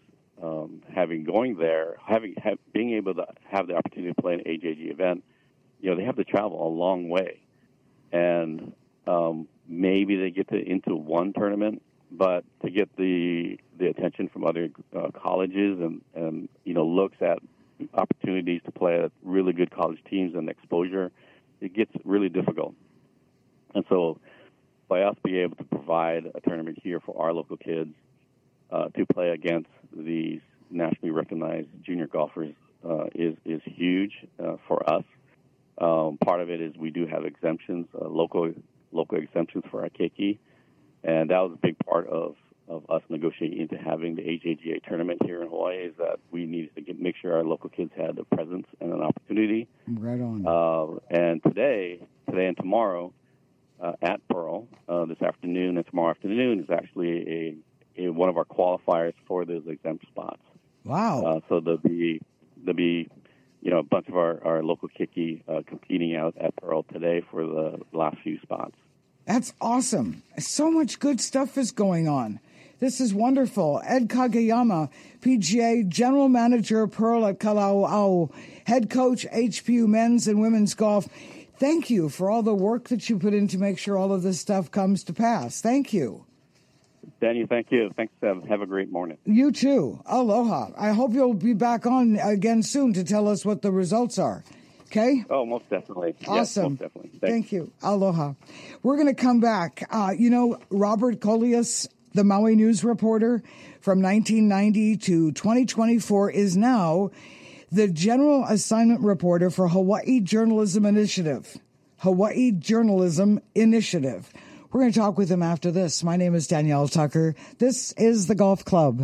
being able to have the opportunity to play an AJG event, they have to travel a long way. And maybe they get into one tournament, but to get the attention from other colleges and looks at opportunities to play at really good college teams and exposure, it gets really difficult. And so by us being able to provide a tournament here for our local kids to play against these nationally recognized junior golfers is huge for us. Part of it is we do have exemptions, local exemptions for our keiki, and that was a big part of us negotiating into having the AJGA tournament here in Hawaii is that we needed to make sure our local kids had a presence and an opportunity. Right on. And today and tomorrow at Pearl, this afternoon and tomorrow afternoon is actually one of our qualifiers for those exempt spots. Wow. So there'll be a bunch of our local Kiki competing out at Pearl today for the last few spots. That's awesome. So much good stuff is going on. This is wonderful. Ed Kageyama, PGA General Manager of Pearl at Kalauau, Head Coach HPU Men's and Women's Golf. Thank you for all the work that you put in to make sure all of this stuff comes to pass. Thank you. Daniel, thank you. Thanks, Ev. Have a great morning. You too. Aloha. I hope you'll be back on again soon to tell us what the results are. Okay? Oh, most definitely. Awesome. Yes, most definitely. Thank you. Aloha. We're going to come back. Robert Colias, the Maui News reporter from 1990 to 2024, is now the general assignment reporter for Hawaii Journalism Initiative. Hawaii Journalism Initiative. We're going to talk with him after this. My name is Danielle Tucker. This is The Golf Club.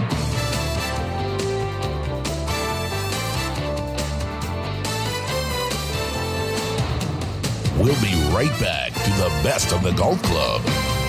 We'll be right back to the best of the Golf Club.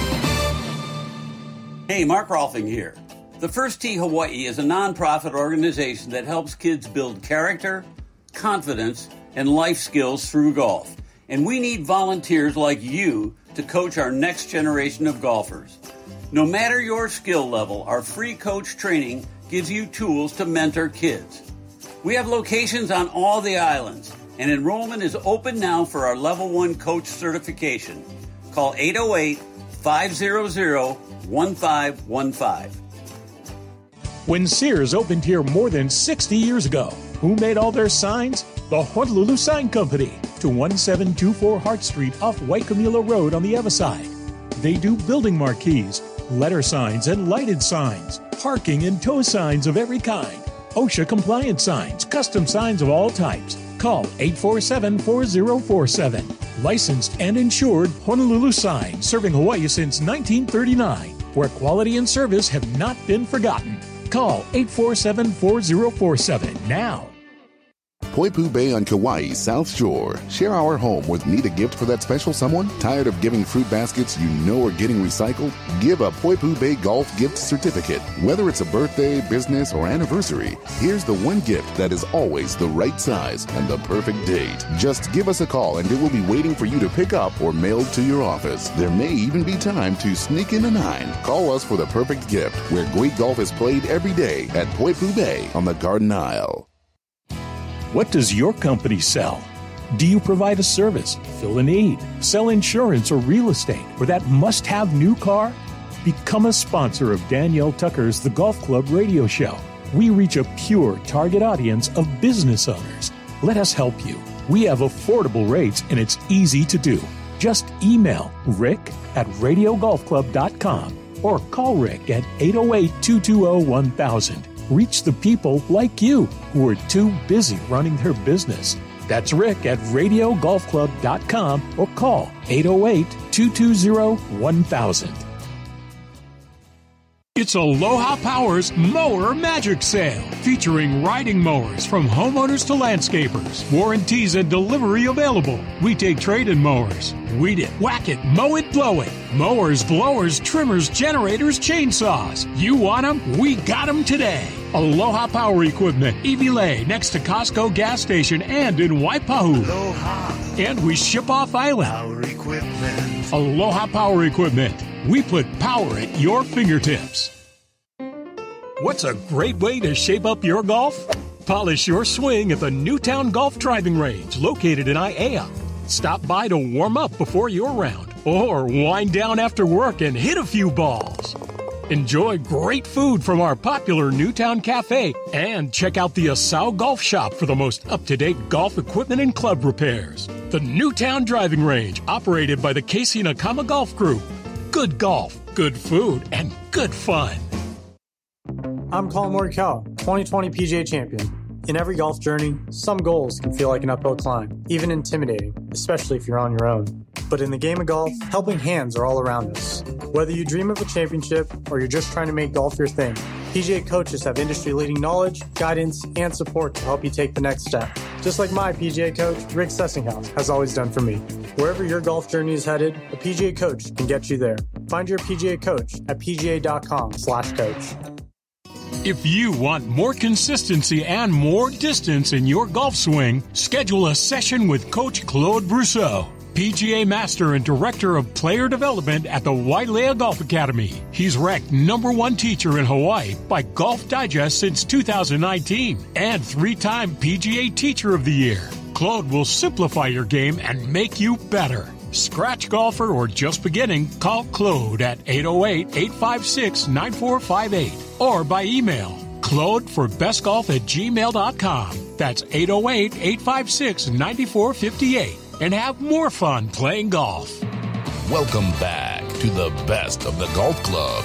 Hey, Mark Rolfing here. The First Tee Hawaii is a nonprofit organization that helps kids build character, confidence, and life skills through golf. And we need volunteers like you to coach our next generation of golfers. No matter your skill level, our free coach training gives you tools to mentor kids. We have locations on all the islands, and enrollment is open now for our Level 1 coach certification. Call 808-500-1515. When Sears opened here more than 60 years ago, who made all their signs? The Honolulu Sign Company, to 1724 Hart Street off Waikimula Road on the Ewa side. They do building marquees, letter signs and lighted signs, parking and tow signs of every kind, OSHA compliant signs, custom signs of all types. Call 847-4047. Licensed and insured Honolulu Sign, serving Hawaii since 1939, where quality and service have not been forgotten. Call 847-4047 now. Poipu Bay on Kauai's South Shore. Share our home with need a gift for that special someone? Tired of giving fruit baskets you know are getting recycled? Give a Poipu Bay Golf gift certificate. Whether it's a birthday, business, or anniversary, here's the one gift that is always the right size and the perfect date. Just give us a call and it will be waiting for you to pick up or mailed to your office. There may even be time to sneak in a 9. Call us for the perfect gift, where great golf is played every day at Poipu Bay on the Garden Isle. What does your company sell? Do you provide a service, fill a need, sell insurance or real estate, or that must-have new car? Become a sponsor of Danielle Tucker's The Golf Club radio show. We reach a pure target audience of business owners. Let us help you. We have affordable rates and it's easy to do. Just email rick@radiogolfclub.com or call Rick at 808-220-1000. Reach the people like you who are too busy running their business. That's Rick at radiogolfclub.com or call 808-220-1000. It's Aloha Power's Mower Magic Sale, featuring riding mowers from homeowners to landscapers. Warranties and delivery available. We take trade-in mowers. Weed it, whack it, mow it, blow it. Mowers, blowers, trimmers, generators, chainsaws. You want them? We got them today. Aloha Power Equipment, Iwilei, next to Costco gas station and in Waipahu. Aloha. And we ship off island. Power Equipment. Aloha Power Equipment. We put power at your fingertips. What's a great way to shape up your golf? Polish your swing at the Newtown Golf Driving Range, located in Aiea. Stop by to warm up before your round, or wind down after work and hit a few balls. Enjoy great food from our popular Newtown Cafe, and check out the Asau Golf Shop for the most up-to-date golf equipment and club repairs. The Newtown Driving Range, operated by the Casey Nakama Golf Group. Good golf, good food, and good fun. I'm Colin Morikawa, 2020 PGA champion. In every golf journey, some goals can feel like an uphill climb, even intimidating, especially if you're on your own. But in the game of golf, helping hands are all around us. Whether you dream of a championship or you're just trying to make golf your thing, PGA coaches have industry-leading knowledge, guidance, and support to help you take the next step. Just like my PGA coach, Rick Sessinghouse, has always done for me. Wherever your golf journey is headed, a PGA coach can get you there. Find your PGA coach at pga.com/coach. If you want more consistency and more distance in your golf swing, schedule a session with Coach Claude Brousseau, PGA Master and Director of Player Development at the Wailea Golf Academy. He's ranked #1 teacher in Hawaii by Golf Digest since 2019 and 3-time PGA Teacher of the Year. Claude will simplify your game and make you better. Scratch golfer or just beginning, call Claude at 808-856-9458 or by email claudeforbestgolf@gmail.com. That's 808-856-9458 and have more fun playing golf. Welcome back to the best of the golf club.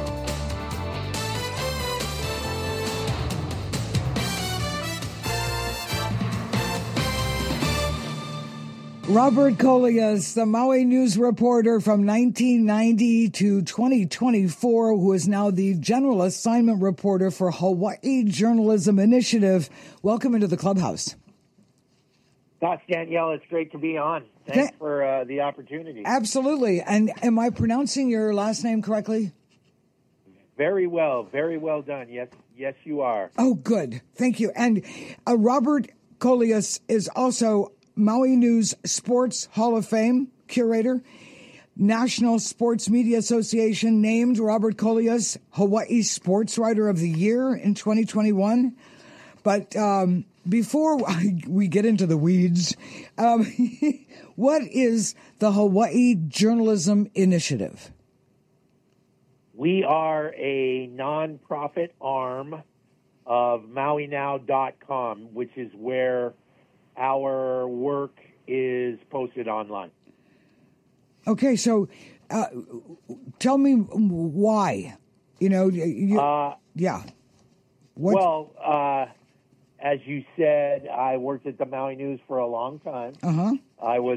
Robert Colias, the Maui News reporter from 1990 to 2024, who is now the general assignment reporter for Hawaii Journalism Initiative. Welcome into the clubhouse. Thanks, Danielle. It's great to be on. Thanks for the opportunity. Absolutely. And am I pronouncing your last name correctly? Very well done. Yes, you are. Oh, good. Thank you. And Robert Colias is also Maui News Sports Hall of Fame curator. National Sports Media Association named Robert Colias Hawaii Sports Writer of the Year in 2021. But before we get into the weeds, what is the Hawaii Journalism Initiative? We are a nonprofit arm of MauiNow.com, which is where our work is posted online. Okay, so tell me why. Yeah. Well, as you said, I worked at the Maui News for a long time. Uh-huh. I was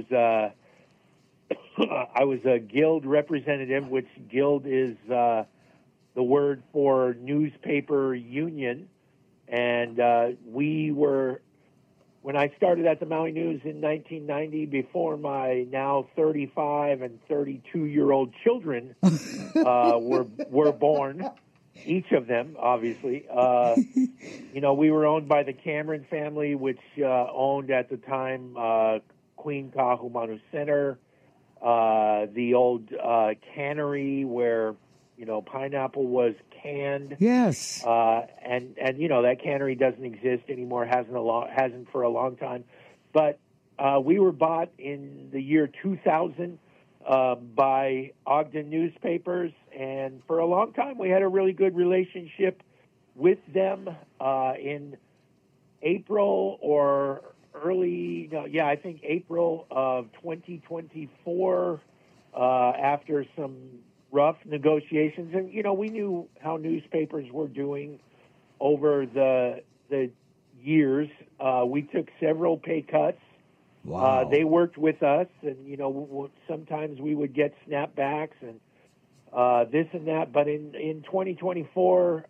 a guild representative, which guild is the word for newspaper union, and we were. When I started at the Maui News in 1990, before my now 35 and 32-year-old children were born, each of them, obviously, we were owned by the Cameron family, which owned at the time Queen Kahumanu Center, the old cannery where pineapple was canned. Yes. And that cannery doesn't exist anymore, hasn't for a long time. But we were bought in the year 2000 by Ogden Newspapers, and for a long time we had a really good relationship with them. In April or I think April of 2024, after some rough negotiations, and we knew how newspapers were doing over the years. We took several pay cuts. Wow. They worked with us, and sometimes we would get snapbacks and this and that. But in 2024,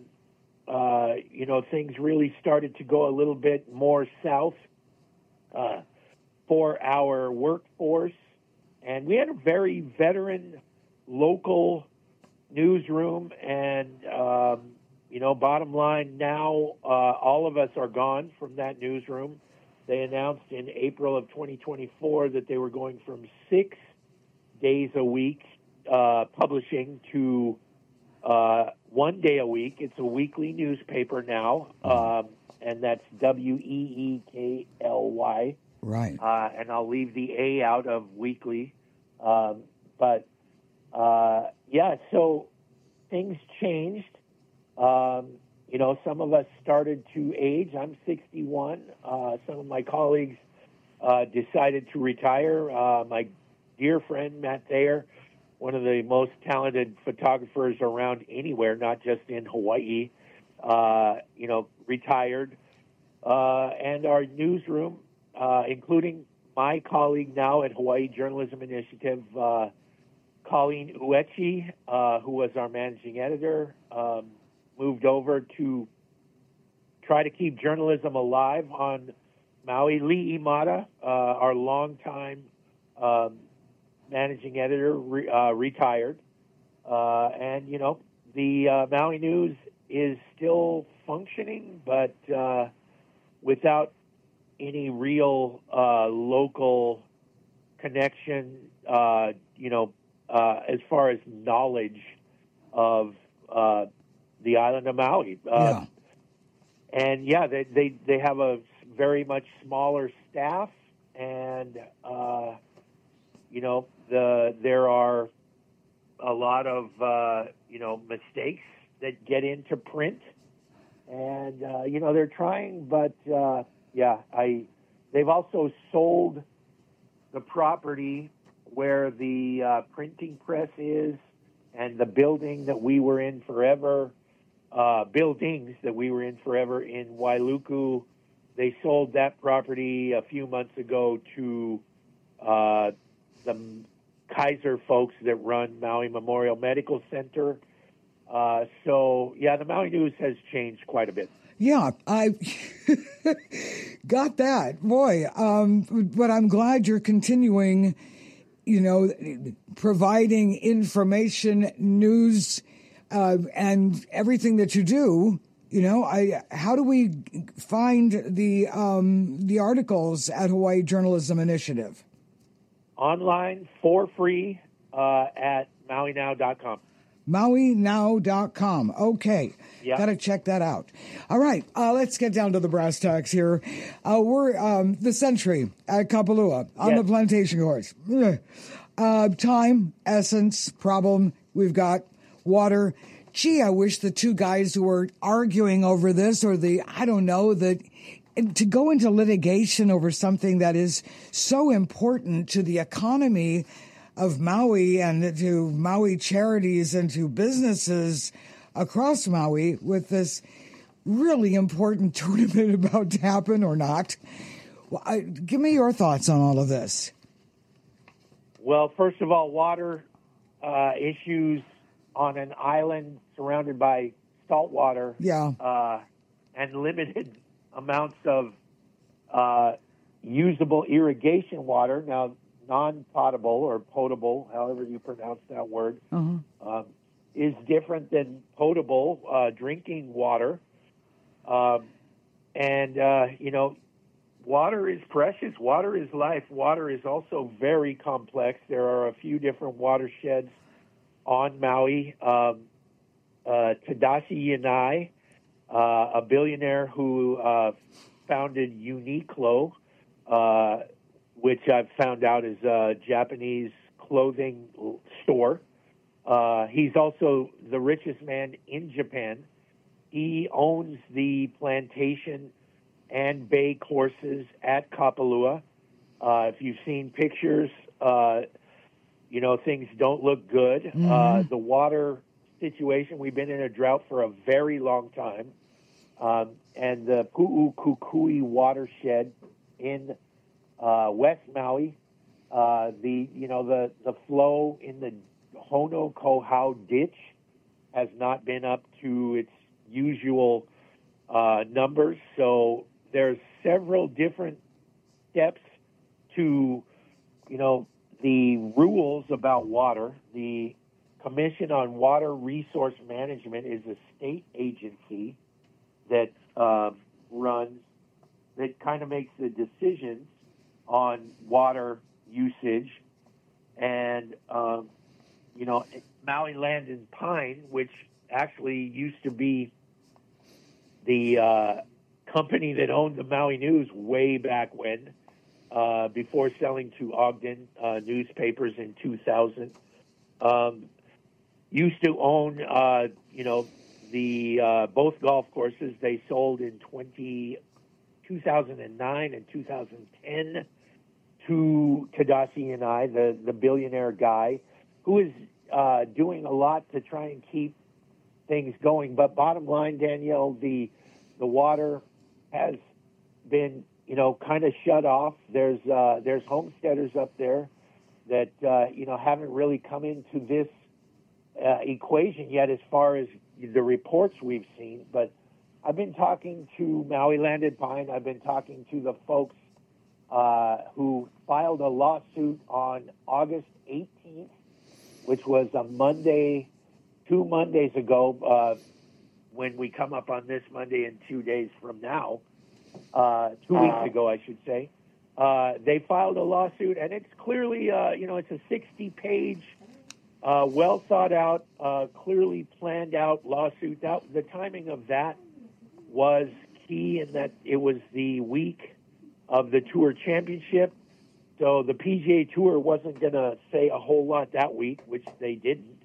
things really started to go a little bit more south for our workforce, and we had a very veteran local newsroom, and bottom line, now all of us are gone from that newsroom. They announced in April of 2024 that they were going from 6 days a week publishing to 1 day a week. It's a weekly newspaper now, and that's WEEKLY. Right. And I'll leave the A out of weekly, so things changed. Some of us started to age. I'm 61. Some of my colleagues decided to retire. My dear friend, Matt Thayer, one of the most talented photographers around anywhere, not just in Hawaii, retired. And our newsroom, including my colleague now at Hawaii Journalism Initiative, Colleen Uechi, who was our managing editor, moved over to try to keep journalism alive on Maui. Lee Imada, our longtime managing editor, retired. And, the Maui News is still functioning, but without any real local connection, as far as knowledge of the island of Maui. And, they have a very much smaller staff, and, there are a lot of, mistakes that get into print. And, they're trying, but, they've also sold the property where the printing press is and the building that we were in forever, buildings that we were in forever in Wailuku. They sold that property a few months ago to the Kaiser folks that run Maui Memorial Medical Center. The Maui News has changed quite a bit. Yeah, I got that. Boy, but I'm glad you're continuing, providing information, news, and everything that you do. How do we find the articles at Hawaii Journalism Initiative? Online for free at MauiNow.com. MauiNow.com. Okay. Yep. Got to check that out. All right. Let's get down to the brass tacks here. We're the Century at Kapalua on the plantation course. Time, essence, problem. We've got water. Gee, I wish the two guys who were arguing over this to go into litigation over something that is so important to the economy of Maui and to Maui charities and to businesses across Maui with this really important tournament about to happen or not. Give me your thoughts on all of this. Well, first of all, water issues on an island surrounded by salt water and limited amounts of usable irrigation water. Now, non-potable or potable, however you pronounce that word, is different than potable drinking water. Water is precious. Water is life. Water is also very complex. There are a few different watersheds on Maui. Tadashi Yanai, a billionaire who founded Uniqlo, which I've found out is a Japanese clothing store. He's also the richest man in Japan. He owns the plantation and bay courses at Kapalua. If you've seen pictures, things don't look good. Mm-hmm. The water situation, we've been in a drought for a very long time. And the Pu'ukukui watershed in West Maui, the flow in the Honokohau ditch has not been up to its usual numbers. So there's several different steps to, the rules about water. The Commission on Water Resource Management is a state agency that kind of makes the decisions on water usage. And, Maui Land and Pine, which actually used to be the company that owned the Maui News way back when, before selling to Ogden newspapers in 2000, used to own, the both golf courses. They sold in 2009 and 2010 to Tadashi Yanai, the billionaire guy, who is doing a lot to try and keep things going. But bottom line, Danielle, the water has been kind of shut off. There's homesteaders up there that haven't really come into this equation yet as far as the reports we've seen. But I've been talking to Maui Landed Pine. I've been talking to the folks who filed a lawsuit on August 18th, which was a Monday, 2 Mondays ago, when we come up on this Monday and 2 days from now, 2 weeks ago, I should say. They filed a lawsuit, and it's clearly, it's a 60-page, well thought out, clearly planned out lawsuit. The timing of that was key in that it was the week of the Tour Championship. So the PGA Tour wasn't going to say a whole lot that week, which they didn't.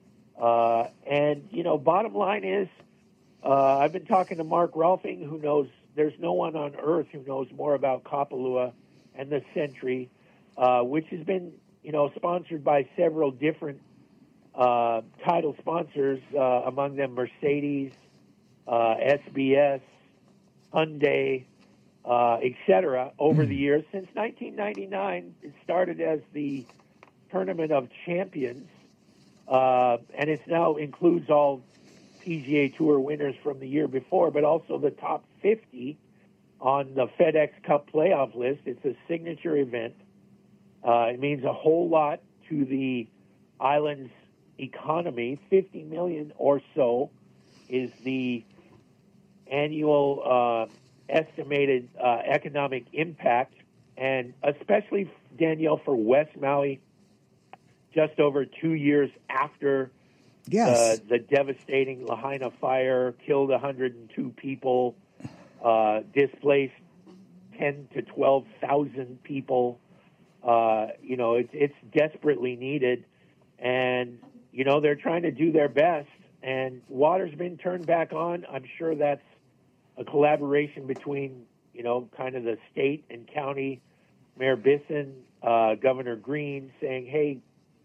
Bottom line is, I've been talking to Mark Rolfing, who knows there's no one on earth who knows more about Kapalua and the Century, which has been, sponsored by several different title sponsors, among them Mercedes, SBS, Hyundai, etc. over the years. Since 1999, it started as the Tournament of Champions, and it now includes all PGA Tour winners from the year before, but also the top 50 on the FedEx Cup playoff list. It's a signature event. It means a whole lot to the island's economy. 50 million or so is the annual estimated economic impact, and especially, Danielle, for West Maui, just over 2 years after the devastating Lahaina fire killed 102 people, displaced 10 to 12,000 people. It's desperately needed, and they're trying to do their best. And water's been turned back on. I'm sure that's a collaboration between kind of the state and county, Mayor Bisson, Governor Green, saying, hey,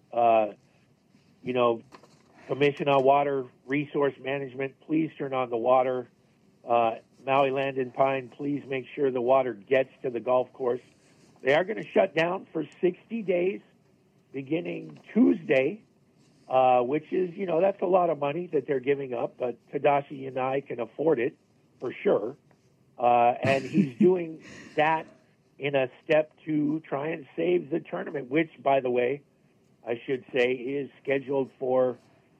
Commission on Water Resource Management, please turn on the water. Maui Land and Pine, please make sure the water gets to the golf course. They are going to shut down for 60 days beginning Tuesday, which is, that's a lot of money that they're giving up, but Tadashi Yanai can afford it for sure. And he's doing that in a step to try and save the tournament, which, by the way, I should say, is scheduled for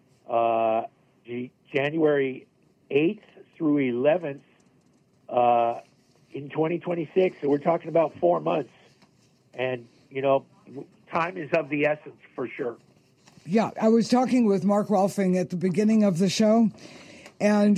January 8th through 11th in 2026. So we're talking about 4 months. And, time is of the essence for sure. Yeah, I was talking with Mark Rolfing at the beginning of the show. And,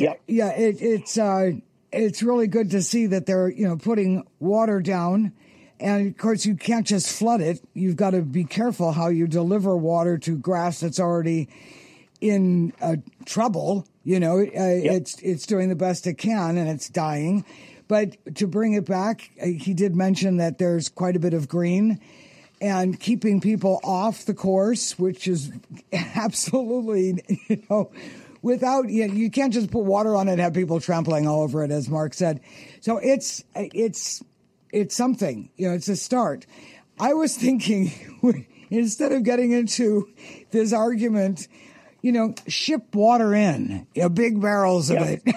it's really good to see that they're, putting water down. And, of course, you can't just flood it. You've got to be careful how you deliver water to grass that's already in trouble. It's doing the best it can, and it's dying. But to bring it back, he did mention that there's quite a bit of green and keeping people off the course, which is absolutely, without, you can't just put water on it and have people trampling all over it, as Mark said. So it's something, it's a start. I was thinking, instead of getting into this argument, ship water in, big barrels of it.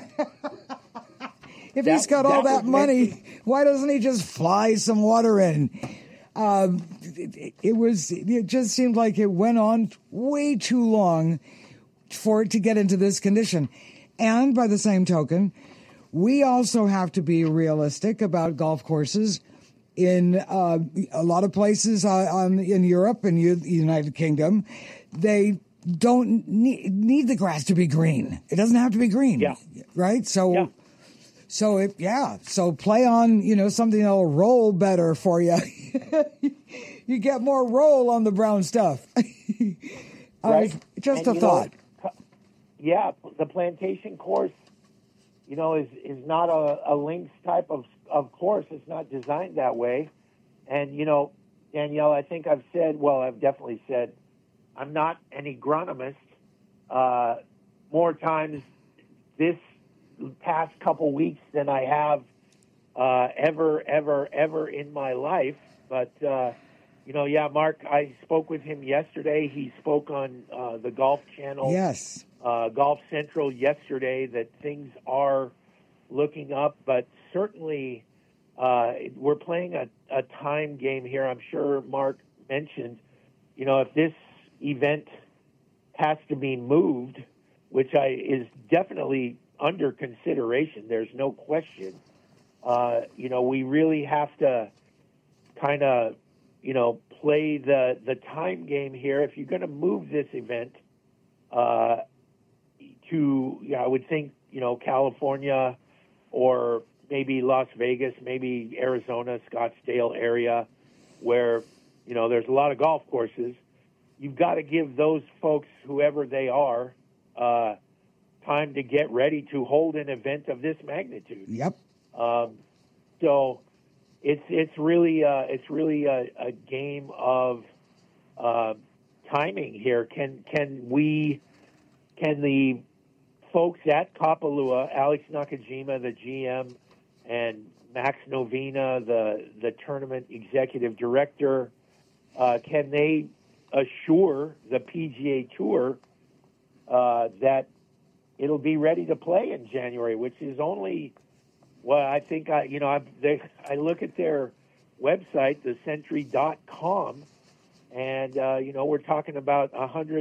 If he's got all that money, why doesn't he just fly some water in? It just seemed like it went on way too long for it to get into this condition. And by the same token, we also have to be realistic about golf courses in a lot of places in Europe and the United Kingdom. They don't need the grass to be green. It doesn't have to be green, right? So, so play on, something that'll roll better for you. You get more roll on the brown stuff. Right. Just a thought. The plantation course, is not a links type of course. It's not designed that way. And, Danielle, I think I've definitely said, I'm not an agronomist. More times this past couple weeks than I have ever in my life. But, Mark, I spoke with him yesterday. He spoke on the Golf Channel. Yes. Golf Central yesterday that things are looking up, but certainly we're playing a time game here. I'm sure Mark mentioned, if this event has to be moved, which is definitely under consideration, there's no question. We really have to kind of, play the time game here. If you're going to move this event I would think, California or maybe Las Vegas, maybe Arizona, Scottsdale area, where, there's a lot of golf courses, you've got to give those folks, whoever they are, time to get ready to hold an event of this magnitude. Yep. So it's really a game of timing here. Can the folks at Kapalua, Alex Nakajima, the GM, and Max Novina, the tournament executive director, can they assure the PGA Tour that it'll be ready to play in January, which is only, I think I look at their website, thecentury.com, and we're talking about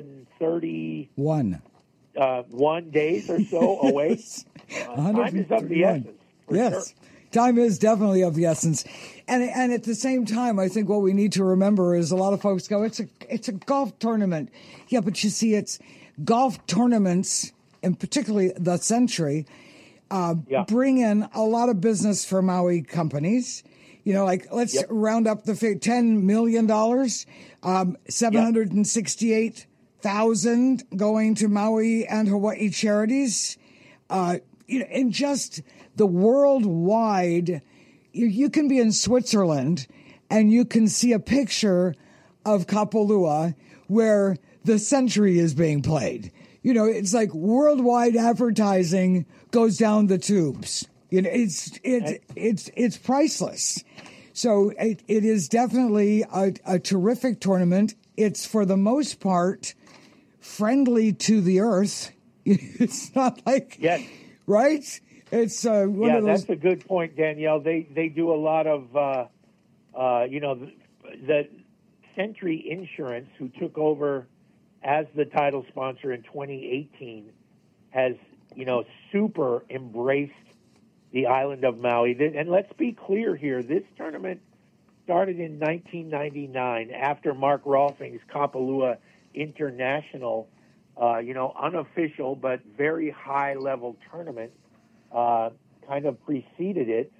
131 days or so away. Time is of the essence. Yes. Sure. Time is definitely of the essence. And at the same time, I think what we need to remember is a lot of folks go, it's a golf tournament. Yeah, but you see, it's golf tournaments, and particularly the Century, bring in a lot of business for Maui companies. Let's round up the figure, $10 million, 768,000 going to Maui and Hawaii charities. And just the worldwide, you can be in Switzerland and you can see a picture of Kapalua where the Century is being played. It's like worldwide advertising goes down the tubes. It's priceless. So it is definitely a terrific tournament. It's for the most part friendly to the earth. It's not like right. It's one of those. That's a good point, Danielle. They do a lot of the Century Insurance, who took over as the title sponsor in 2018, has super embraced the island of Maui. And let's be clear here, this tournament started in 1999 after Mark Rolfing's Kapalua International, unofficial but very high-level tournament kind of preceded it.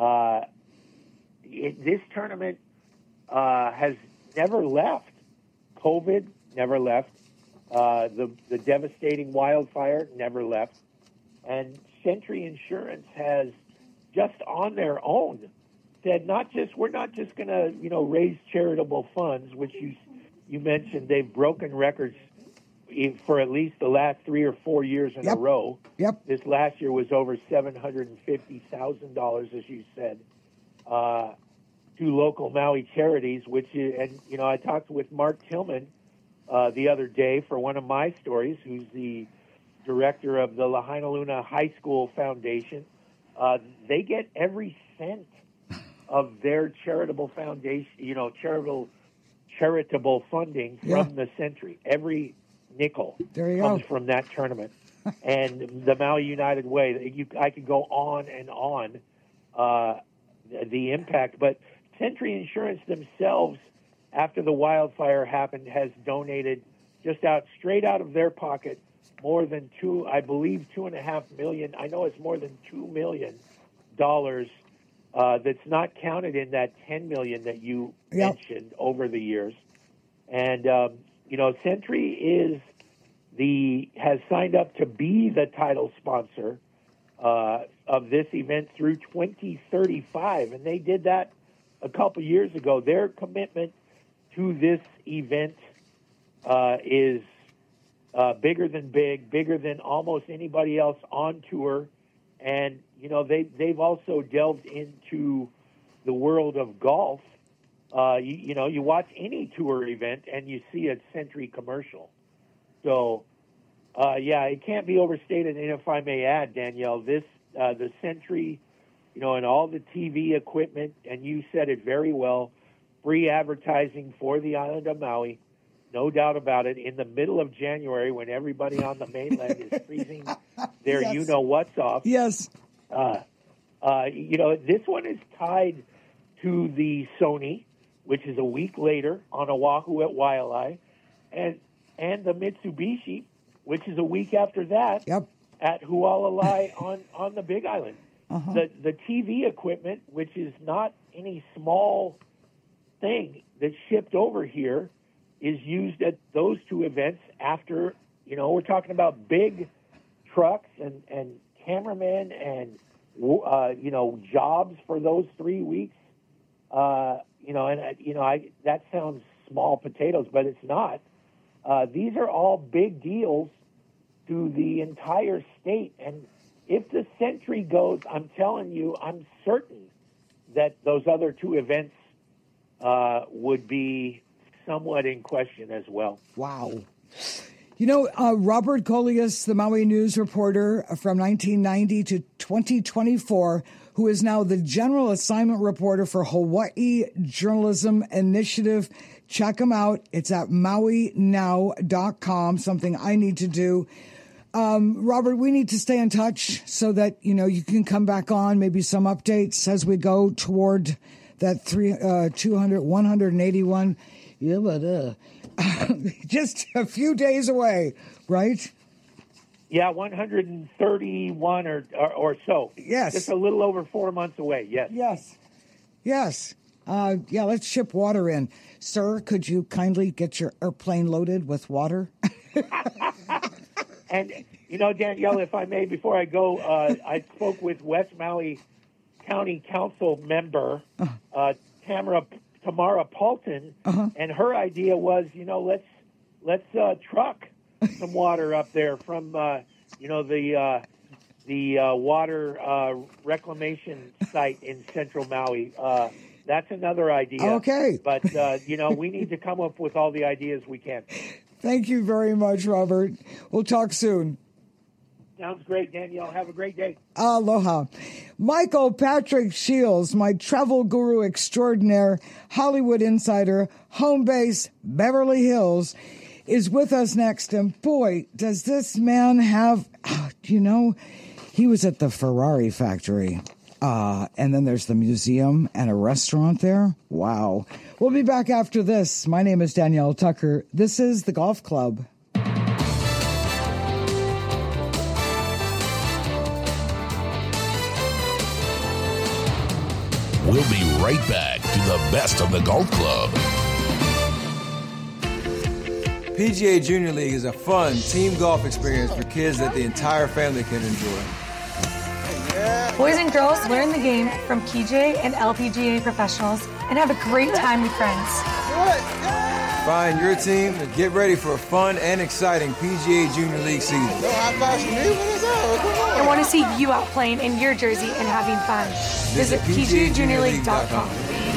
This tournament has never left. COVID never left. The devastating wildfire never left. And Century Insurance has, just on their own, said we're not just going to raise charitable funds, which you mentioned. They've broken records for at least the last 3 or 4 years in a row. Yep. This last year was over $750,000, as you said, to local Maui charities. I talked with Mark Tillman the other day for one of my stories, who's the director of the Lahainaluna High School Foundation. They get every cent of their charitable foundation, charitable funding from the Century. Every nickel comes from that tournament. And the Maui United Way, I could go on and on the impact. But Century Insurance themselves, after the wildfire happened, has donated straight out of their pocket more than $2.5 million. I know it's more than $2 million that's not counted in that $10 million that you mentioned over the years. And Century has signed up to be the title sponsor of this event through 2035, and they did that a couple years ago. Their commitment to this event is bigger than almost anybody else on tour. And, they've also delved into the world of golf. You watch any tour event and you see a Sentry commercial. So, it can't be overstated. And if I may add, Danielle, the Sentry, and all the TV equipment, and you said it very well, free advertising for the island of Maui, no doubt about it, in the middle of January when everybody on the mainland is freezing their Yes. you-know-what's off. Yes. This one is tied to the Sony, which is a week later on Oahu at Waialae, and the Mitsubishi, which is a week after that at Hualalai on the Big Island. Uh-huh. The TV equipment, which is not any small thing that's shipped over here, is used at those two events after, we're talking about big trucks and cameramen and, jobs for those 3 weeks. That sounds small potatoes, but it's not. These are all big deals to the entire state. And if the Sentry goes, I'm telling you, I'm certain that those other two events would be somewhat in question as well. Wow. Robert Coleus, the Maui News reporter from 1990 to 2024, who is now the general assignment reporter for Hawaii Journalism Initiative. Check him out. It's at MauiNow.com, something I need to do. Robert, we need to stay in touch so that, you can come back on, maybe some updates as we go toward that 181. Yeah, but just a few days away, right? Yeah, 131 or so. Yes. Just a little over 4 months away, yes. Yes. Let's ship water in. Sir, could you kindly get your airplane loaded with water? And, Danielle, if I may, before I go, I spoke with West Maui County Council member Tamara Paulton, and her idea was, let's truck some water up there from, the water reclamation site in Central Maui. That's another idea. Okay. But, we need to come up with all the ideas we can. Thank you very much, Robert. We'll talk soon. Sounds great, Danielle. Have a great day. Aloha. Michael Patrick Shields, my travel guru extraordinaire, Hollywood insider, home base, Beverly Hills, is with us next. And boy, does this man have, he was at the Ferrari factory. And then there's the museum and a restaurant there. Wow. We'll be back after this. My name is Danielle Tucker. This is The Golf Club. We'll be right back to the best of the golf club. PGA Junior League is a fun team golf experience for kids that the entire family can enjoy. Boys and girls learn the game from PGA and LPGA professionals and have a great time with friends. Find your team and get ready for a fun and exciting PGA Junior League season. I want to see you out playing in your jersey and having fun. Visit PGAJuniorLeague.com.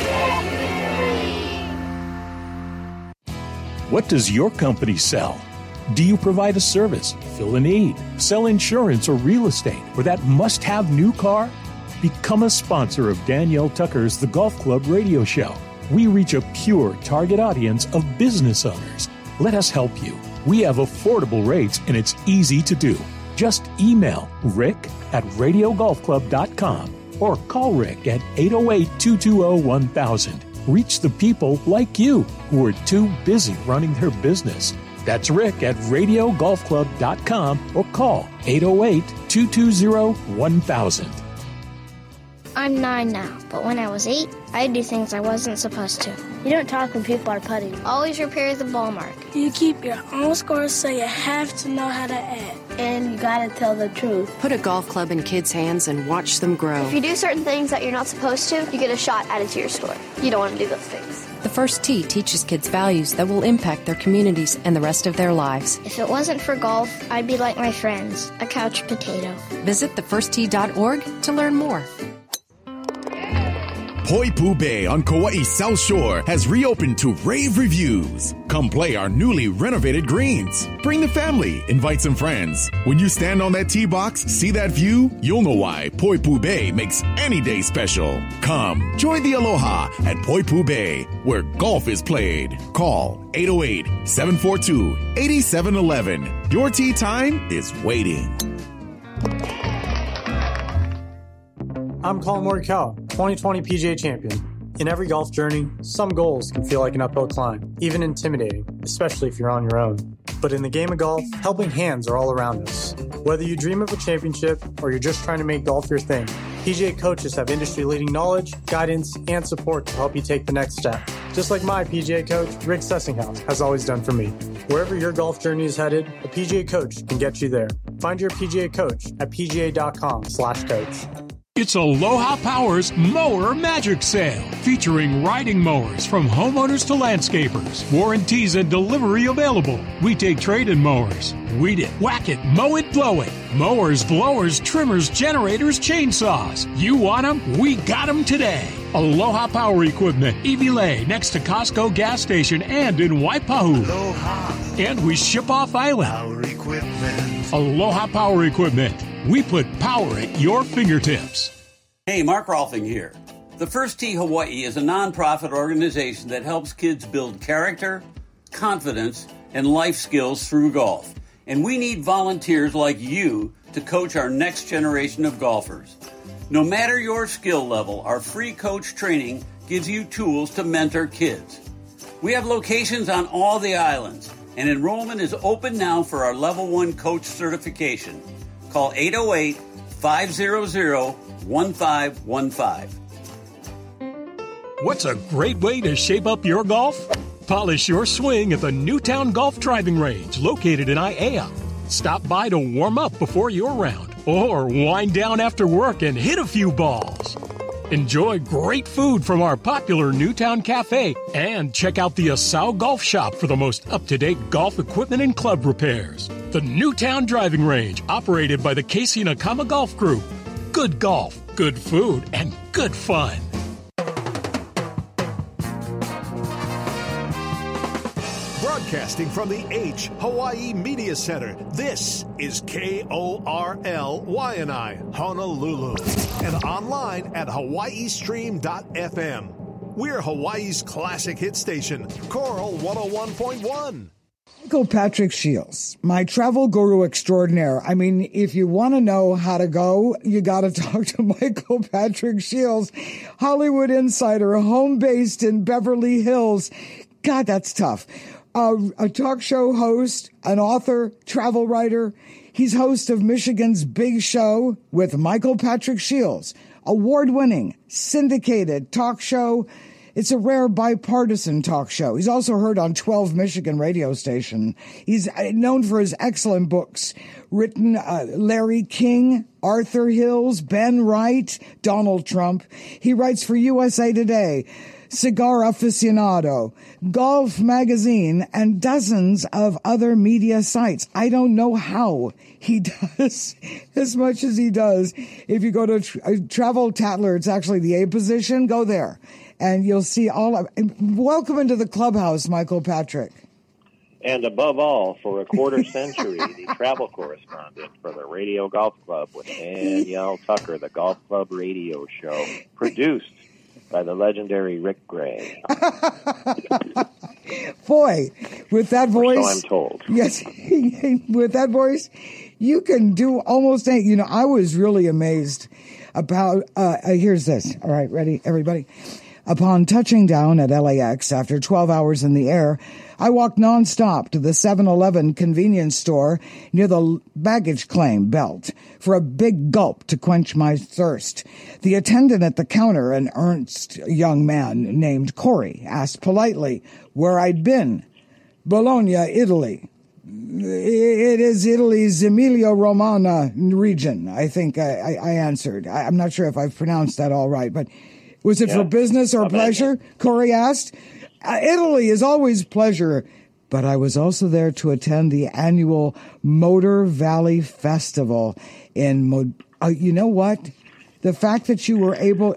What does your company sell? Do you provide a service, fill a need, sell insurance or real estate, or that must-have new car? Become a sponsor of Danielle Tucker's The Golf Club radio show. We reach a pure target audience of business owners. Let us help you. We have affordable rates and it's easy to do. Just email rick@radiogolfclub.com or call Rick at 808-220-1000. Reach the people like you who are too busy running their business. That's Rick at radiogolfclub.com or call 808-220-1000. I'm 9 now, but when I was 8, I'd do things I wasn't supposed to. You don't talk when people are putting. Always repair the ball mark. You keep your own scores, so you have to know how to add. and you gotta tell the truth. Put a golf club in kids' hands and watch them grow. If you do certain things that you're not supposed to, you get a shot added to your score. You don't want to do those things. The First Tee teaches kids values that will impact their communities and the rest of their lives. If it wasn't for golf, I'd be like my friends, a couch potato. Visit thefirsttee.org to learn more. Poipu Bay on Kauai's South Shore has reopened to rave reviews. Come play our newly renovated greens. Bring the family, invite some friends. When you stand on that tee box, see that view, you'll know why Poipu Bay makes any day special. Come, join the aloha at Poipu Bay, where golf is played. Call 808-742-8711. Your tee time is waiting. I'm Colin Morikawa, 2020 PGA champion. In every golf journey, some goals can feel like an uphill climb, even intimidating, especially if you're on your own. But in the game of golf, helping hands are all around us. Whether you dream of a championship or you're just trying to make golf your thing, PGA coaches have industry-leading knowledge, guidance, and support to help you take the next step. Just like my PGA coach, Rick Sessinghaus, has always done for me. Wherever your golf journey is headed, a PGA coach can get you there. Find your PGA coach at pga.com/coach. It's Aloha Power's Mower Magic Sale, featuring riding mowers from homeowners to landscapers. Warranties and delivery available. We take trade-in mowers. Weed it, whack it, mow it, blow it. Mowers, blowers, trimmers, generators, chainsaws. You want them? We got them today. Aloha Power Equipment, Iwilei, next to Costco gas station and in Waipahu. Aloha. And we ship off island. Power Equipment. Aloha Power Equipment. We put power at your fingertips. Hey, Mark Rolfing here. The First Tee Hawaii is a nonprofit organization that helps kids build character, confidence, and life skills through golf. And we need volunteers like you to coach our next generation of golfers. No matter your skill level, our free coach training gives you tools to mentor kids. We have locations on all the islands, and enrollment is open now for our Level 1 coach certification. Call 808-500-1515. What's a great way to shape up your golf? Polish your swing at the Newtown Golf Driving Range, located in Aiea. Stop by to warm up before your round, or wind down after work and hit a few balls. Enjoy great food from our popular Newtown Cafe, and check out the Asau Golf Shop for the most up-to-date golf equipment and club repairs. The Newtown Driving Range, operated by the Casey Nakama Golf Group. Good golf, good food, and good fun. Broadcasting from the H Hawaii Media Center, this is KORL Waianae, Honolulu, and online at hawaiistream.fm. We're Hawaii's classic hit station, Coral 101.1. Michael Patrick Shields, my travel guru extraordinaire. I mean, if you want to know how to go, you got to talk to Michael Patrick Shields, Hollywood insider, home based in Beverly Hills. God, that's tough. A talk show host, an author, travel writer. He's host of Michigan's Big Show with Michael Patrick Shields, award-winning, syndicated talk show. It's a rare bipartisan talk show. He's also heard on 12 Michigan radio stations. He's known for his excellent books, written Larry King, Arthur Hills, Ben Wright, Donald Trump. He writes for USA Today, Cigar Aficionado, Golf Magazine, and dozens of other media sites. I don't know how he does as much as he does. If you go to Travel Tatler, it's actually the A position, go there. And you'll see all of it. Welcome into the clubhouse, Michael Patrick. And above all, for a quarter century, the travel correspondent for the Radio Golf Club with Danielle Tucker, the Golf Club radio show, produced by the legendary Rick Gray. Boy, with that voice. So I'm told. Yes, with that voice, you can do almost anything. You know, I was really amazed about, here's this. All right, ready, everybody? Upon touching down at LAX after 12 hours in the air, I walked nonstop to the 7-Eleven convenience store near the baggage claim belt for a big gulp to quench my thirst. The attendant at the counter, an earnest young man named Corey, asked politely where I'd been. Bologna, Italy. It is Italy's Emilia-Romagna region. I think I answered. I'm not sure if I've pronounced that all right, but was it for business or pleasure? Corey asked. Italy is always pleasure, but I was also there to attend the annual Motor Valley Festival in you know what? The fact that you were able,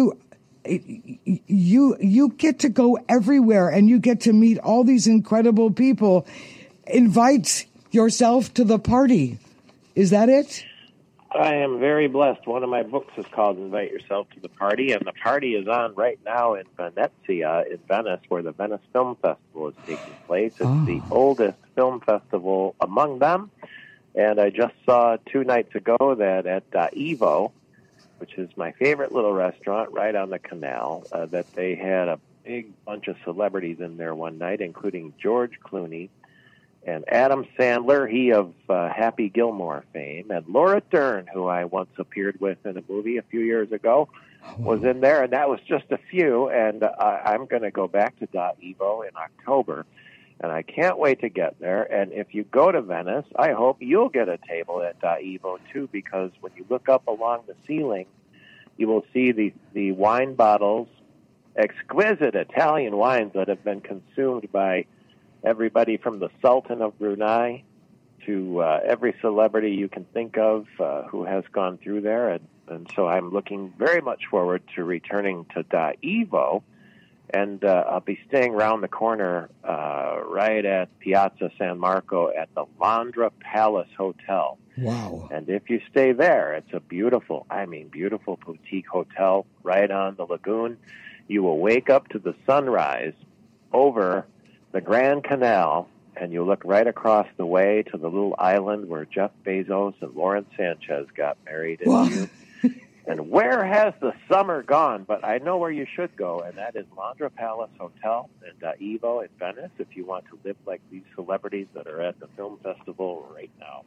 you get to go everywhere and you get to meet all these incredible people. Invite yourself to the party. Is that it? I am very blessed. One of my books is called Invite Yourself to the Party, and the party is on right now in Venezia, in Venice, where the Venice Film Festival is taking place. It's the oldest film festival among them, and I just saw 2 nights ago that at Evo, which is my favorite little restaurant right on the canal, that they had a big bunch of celebrities in there one night, including George Clooney, and Adam Sandler, he of Happy Gilmore fame, and Laura Dern, who I once appeared with in a movie a few years ago, was in there, and that was just a few, and I'm going to go back to Evo in October, and I can't wait to get there, and if you go to Venice, I hope you'll get a table at Evo, too, because when you look up along the ceiling, you will see the wine bottles, exquisite Italian wines that have been consumed by everybody from the Sultan of Brunei to every celebrity you can think of who has gone through there. And so I'm looking very much forward to returning to Evo. And I'll be staying around the corner right at Piazza San Marco at the Londra Palace Hotel. Wow. And if you stay there, it's a beautiful boutique hotel right on the lagoon. You will wake up to the sunrise over the Grand Canal, and you look right across the way to the little island where Jeff Bezos and Lauren Sanchez got married. And where has the summer gone? But I know where you should go, and that is Londra Palace Hotel and Evo in Venice if you want to live like these celebrities that are at the film festival right now.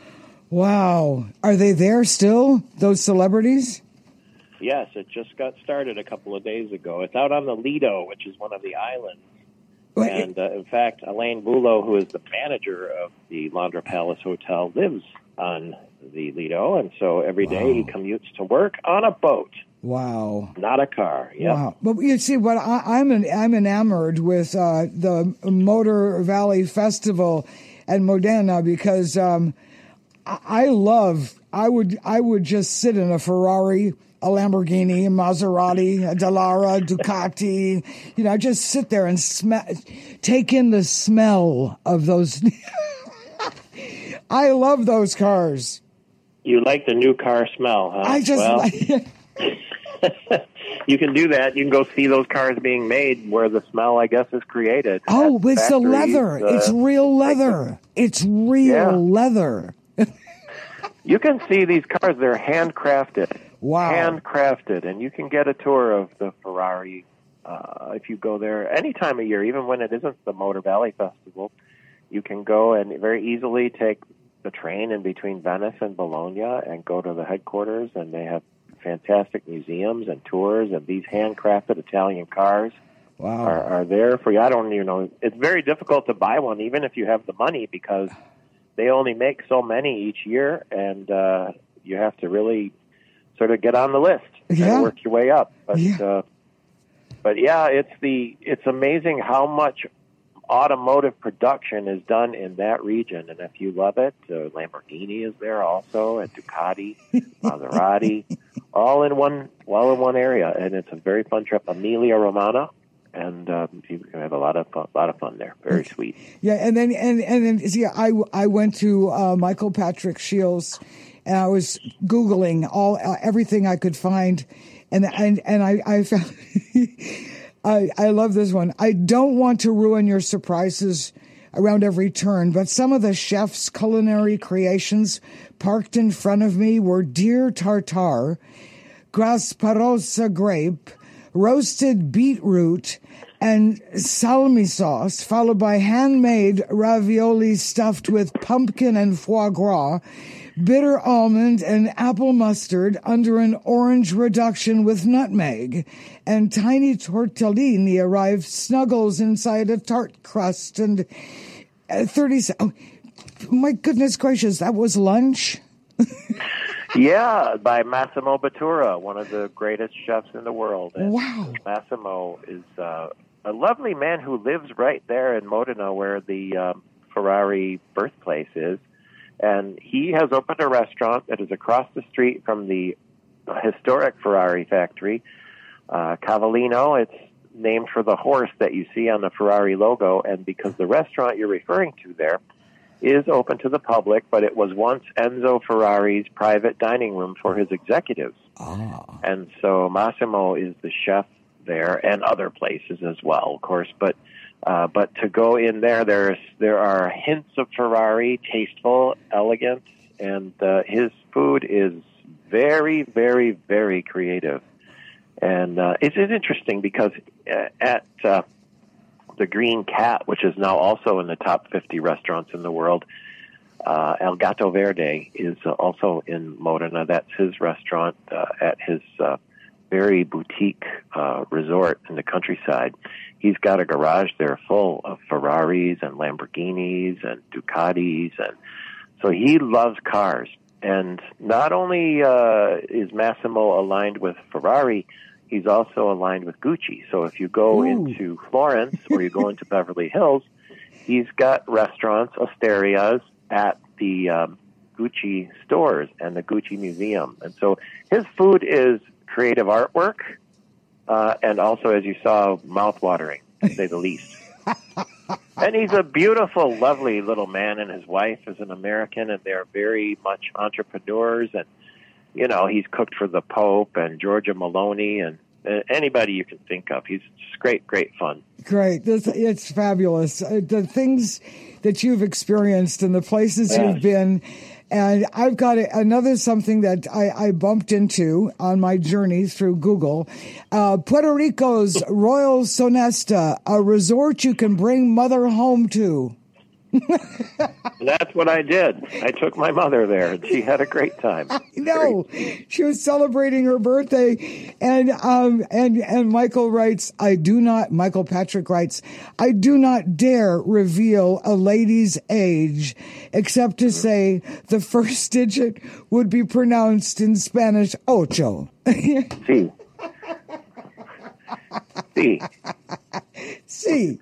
Wow. Are they there still, those celebrities? Yes, it just got started a couple of days ago. It's out on the Lido, which is one of the islands. And, in fact, Elaine Bulow, who is the manager of the Londra Palace Hotel, lives on the Lido, and so every day he commutes to work on a boat. Wow. Not a car. Yep. Wow. But you see, what I'm enamored with the Motor Valley Festival at Modena because I would just sit in a Ferrari, a Lamborghini, a Maserati, a Dallara, Ducati, just sit there and take in the smell of those. I love those cars. You like the new car smell, huh? I just you can do that. You can go see those cars being made where the smell, I guess, is created. Oh, it's the leather. It's real leather. It's real leather. You can see these cars. They're handcrafted. Wow. Handcrafted. And you can get a tour of the Ferrari if you go there any time of year, even when it isn't the Motor Valley Festival. You can go and very easily take the train in between Venice and Bologna and go to the headquarters, and they have fantastic museums and tours, and these handcrafted Italian cars are there for you. I don't even know. It's very difficult to buy one, even if you have the money, because they only make so many each year, and you have to really sort of get on the list and work your way up. But it's amazing how much automotive production is done in that region, and if you love it, Lamborghini is there also, and Ducati, Maserati, all in one area, and it's a very fun trip. Emilia Romagna, and you can have a lot of fun there. Very sweet. Yeah, and then I went to Michael Patrick Shields, and I was Googling everything I could find, and I found. I love this one. I don't want to ruin your surprises around every turn, but some of the chef's culinary creations parked in front of me were deer tartare, grasparosa grape, roasted beetroot, and salmi sauce, followed by handmade ravioli stuffed with pumpkin and foie gras, bitter almond and apple mustard under an orange reduction with nutmeg, and tiny tortellini arrived snuggles inside a tart crust. And 30. Oh, my goodness gracious, that was lunch? Yeah, by Massimo Bottura, one of the greatest chefs in the world. And wow. Massimo is a lovely man who lives right there in Modena where the Ferrari birthplace is. And he has opened a restaurant that is across the street from the historic Ferrari factory, Cavallino. It's named for the horse that you see on the Ferrari logo, and because the restaurant you're referring to there is open to the public, but it was once Enzo Ferrari's private dining room for his executives. Oh. And so Massimo is the chef there, and other places as well, of course. But to go in there are hints of Ferrari, tasteful, elegant, and his food is very, very, very creative. And it's interesting because at the Green Cat, which is now also in the top 50 restaurants in the world, El Gato Verde is also in Modena. That's his restaurant at his very boutique resort in the countryside. He's got a garage there full of Ferraris and Lamborghinis and Ducatis, and so he loves cars. And not only is Massimo aligned with Ferrari, he's also aligned with Gucci. So if you go into Florence or you go into Beverly Hills, he's got restaurants, osterias, at the Gucci stores and the Gucci Museum. And so his food is creative artwork, and also, as you saw, mouth-watering, to say the least. And he's a beautiful, lovely little man, and his wife is an American, and they're very much entrepreneurs. And, you know, he's cooked for the Pope and Giorgia Meloni and anybody you can think of. He's just great, great fun. Great. It's fabulous. The things that you've experienced and the places you've been. And I've got another something that I bumped into on my journey through Google. Puerto Rico's Royal Sonesta, a resort you can bring mother home to. That's what I did. I took my mother there, and she had a great time. I know. She was celebrating her birthday, and Michael writes, Michael Patrick writes, I do not dare reveal a lady's age, except to say the first digit would be pronounced in Spanish, ocho. Sí. Sí. Sí.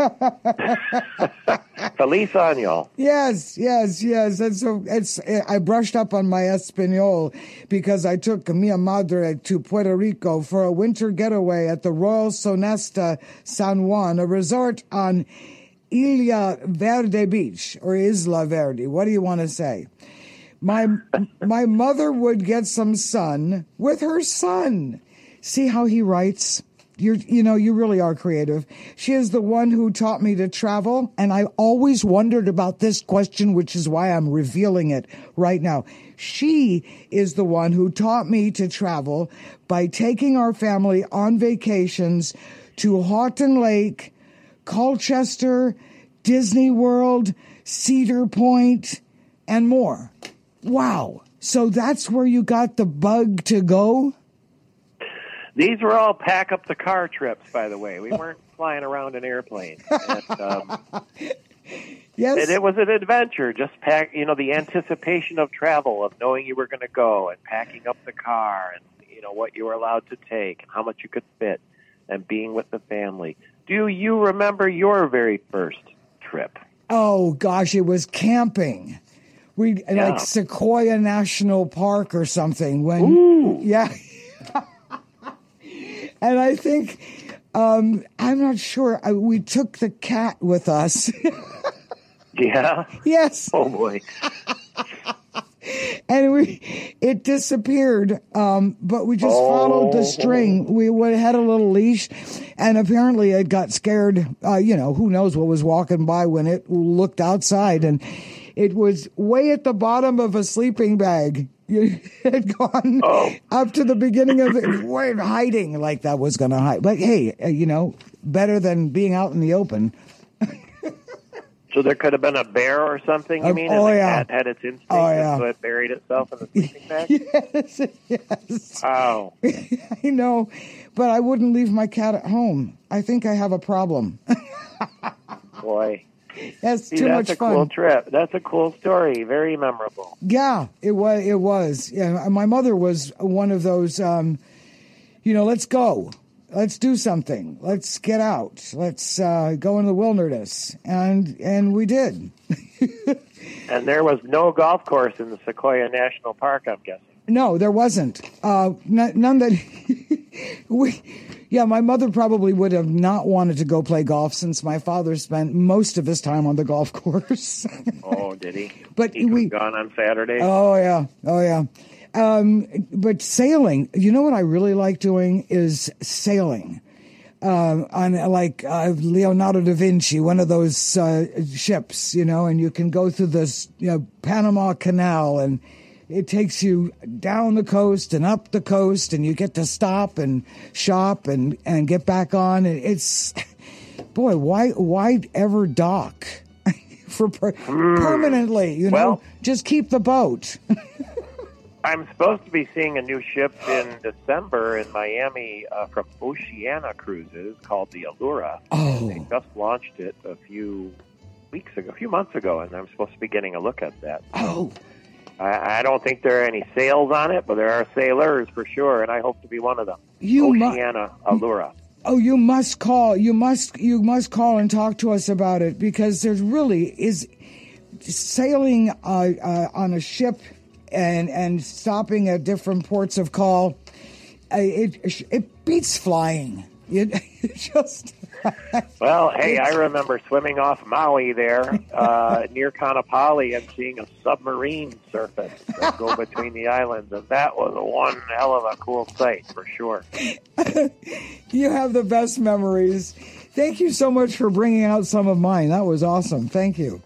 Feliz año. Yes. And so I brushed up on my Espanol because I took mi madre to Puerto Rico for a winter getaway at the Royal Sonesta San Juan, a resort on Isla Verde Beach, or Isla Verde. What do you want to say? My mother would get some sun with her son. See how he writes? You really are creative. She is the one who taught me to travel, and I always wondered about this question, which is why I'm revealing it right now. She is the one who taught me to travel by taking our family on vacations to Houghton Lake, Colchester, Disney World, Cedar Point, and more. Wow. So that's where you got the bug to go? These were all pack up the car trips, by the way. We weren't flying around in airplanes. And, yes. And it was an adventure. Just the anticipation of travel, of knowing you were going to go and packing up the car and, what you were allowed to take and how much you could fit and being with the family. Do you remember your very first trip? Oh, gosh, it was camping. Like Sequoia National Park or something. Yeah. And I think, I'm not sure, we took the cat with us. Yeah? Yes. Oh, boy. And it disappeared, but we just followed the string. We had a little leash, and apparently it got scared. Who knows what was walking by when it looked outside, and it was way at the bottom of a sleeping bag. You had gone up to the beginning of it, hiding like that was going to hide. But hey, better than being out in the open. So there could have been a bear or something, you mean? And the cat had its instinct, and so it buried itself in the sleeping bag? Yes. Wow. I know, but I wouldn't leave my cat at home. I think I have a problem. Boy. That's See, too that's much a fun. cool trip. That's a cool story. Very memorable. Yeah, it was. Yeah, my mother was one of those, let's go. Let's do something. Let's get out. Let's go in the wilderness. And we did. And there was no golf course in the Sequoia National Park, I'm guessing. No, there wasn't. None that my mother probably would have not wanted to go play golf since my father spent most of his time on the golf course. Oh, did he? But he was gone on Saturday. Oh yeah. But sailing, you know what I really like doing is sailing. On like Leonardo da Vinci, one of those ships, and you can go through this Panama Canal, and it takes you down the coast and up the coast, and you get to stop and shop and get back on. It's, boy, why ever dock for permanently? Well, just keep the boat. I'm supposed to be seeing a new ship in December in Miami from Oceana Cruises called the Allura. Oh. They just launched it a few months ago, and I'm supposed to be getting a look at that. Oh. I don't think there are any sails on it, but there are sailors for sure, and I hope to be one of them. Oceana Allura. Oh, you must call. You must call and talk to us about it, because there really is sailing on a ship and stopping at different ports of call. It beats flying. It just. Well, hey, I remember swimming off Maui there near Kaanapali and seeing a submarine surface that go between the islands, and that was one hell of a cool sight for sure. You have the best memories. Thank you so much for bringing out some of mine. That was awesome. Thank you.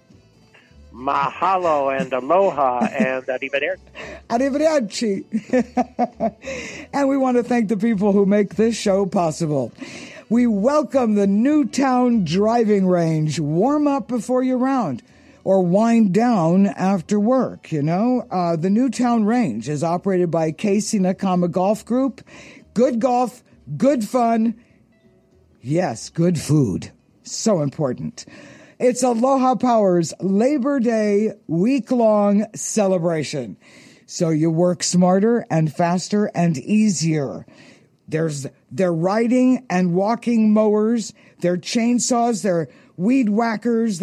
Mahalo and aloha and arrivederci. Arrivederci. And we want to thank the people who make this show possible. We welcome the Newtown Driving Range. Warm up before your round or wind down after work, The Newtown Range is operated by Casey Nakama Golf Group. Good golf, good fun. Yes, good food. So important. It's Aloha Power's Labor Day week-long celebration. So you work smarter and faster and easier. There's their riding and walking mowers, their chainsaws, their weed whackers,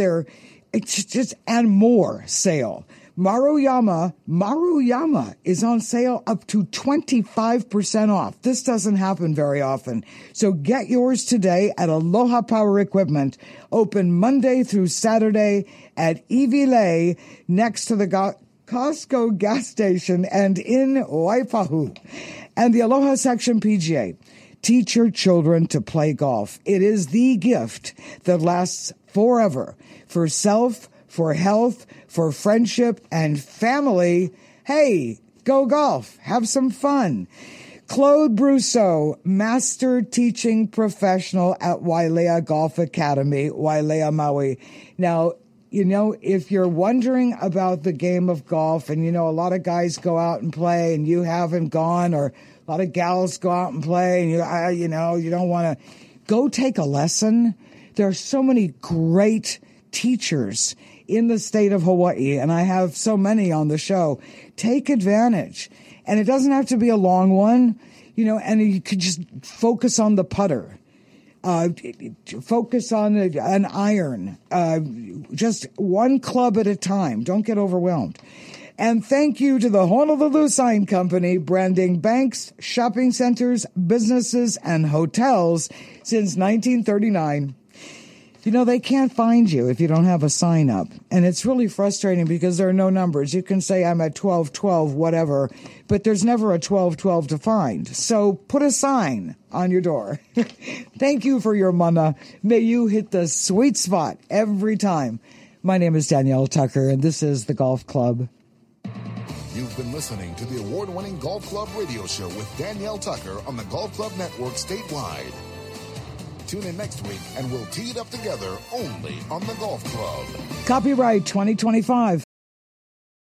and more sale. Maruyama is on sale up to 25% off. This doesn't happen very often. So get yours today at Aloha Power Equipment, open Monday through Saturday at Iwilei next to the Costco gas station and in Waipahu. And the Aloha Section PGA. Teach your children to play golf. It is the gift that lasts forever for self, for health, for friendship and family. Hey, go golf. Have some fun. Claude Brousseau, Master Teaching Professional at Wailea Golf Academy, Wailea, Maui. Now, if you're wondering about the game of golf, and a lot of guys go out and play and you haven't gone, or a lot of gals go out and play and you don't want to go take a lesson. There are so many great teachers in the state of Hawaii, and I have so many on the show. Take advantage. And it doesn't have to be a long one, and you could just focus on the putter. Focus on an iron, just one club at a time. Don't get overwhelmed. And thank you to the Honolulu Sign Company, branding banks, shopping centers, businesses, and hotels since 1939. They can't find you if you don't have a sign up. And it's really frustrating because there are no numbers. You can say I'm at 1212, whatever, but there's never a 1212 to find. So put a sign on your door. Thank you for your mana. May you hit the sweet spot every time. My name is Danielle Tucker, and this is The Golf Club. You've been listening to the award-winning Golf Club radio show with Danielle Tucker on the Golf Club Network statewide. Tune in next week and we'll tee it up together only on the Golf Club. Copyright 2025.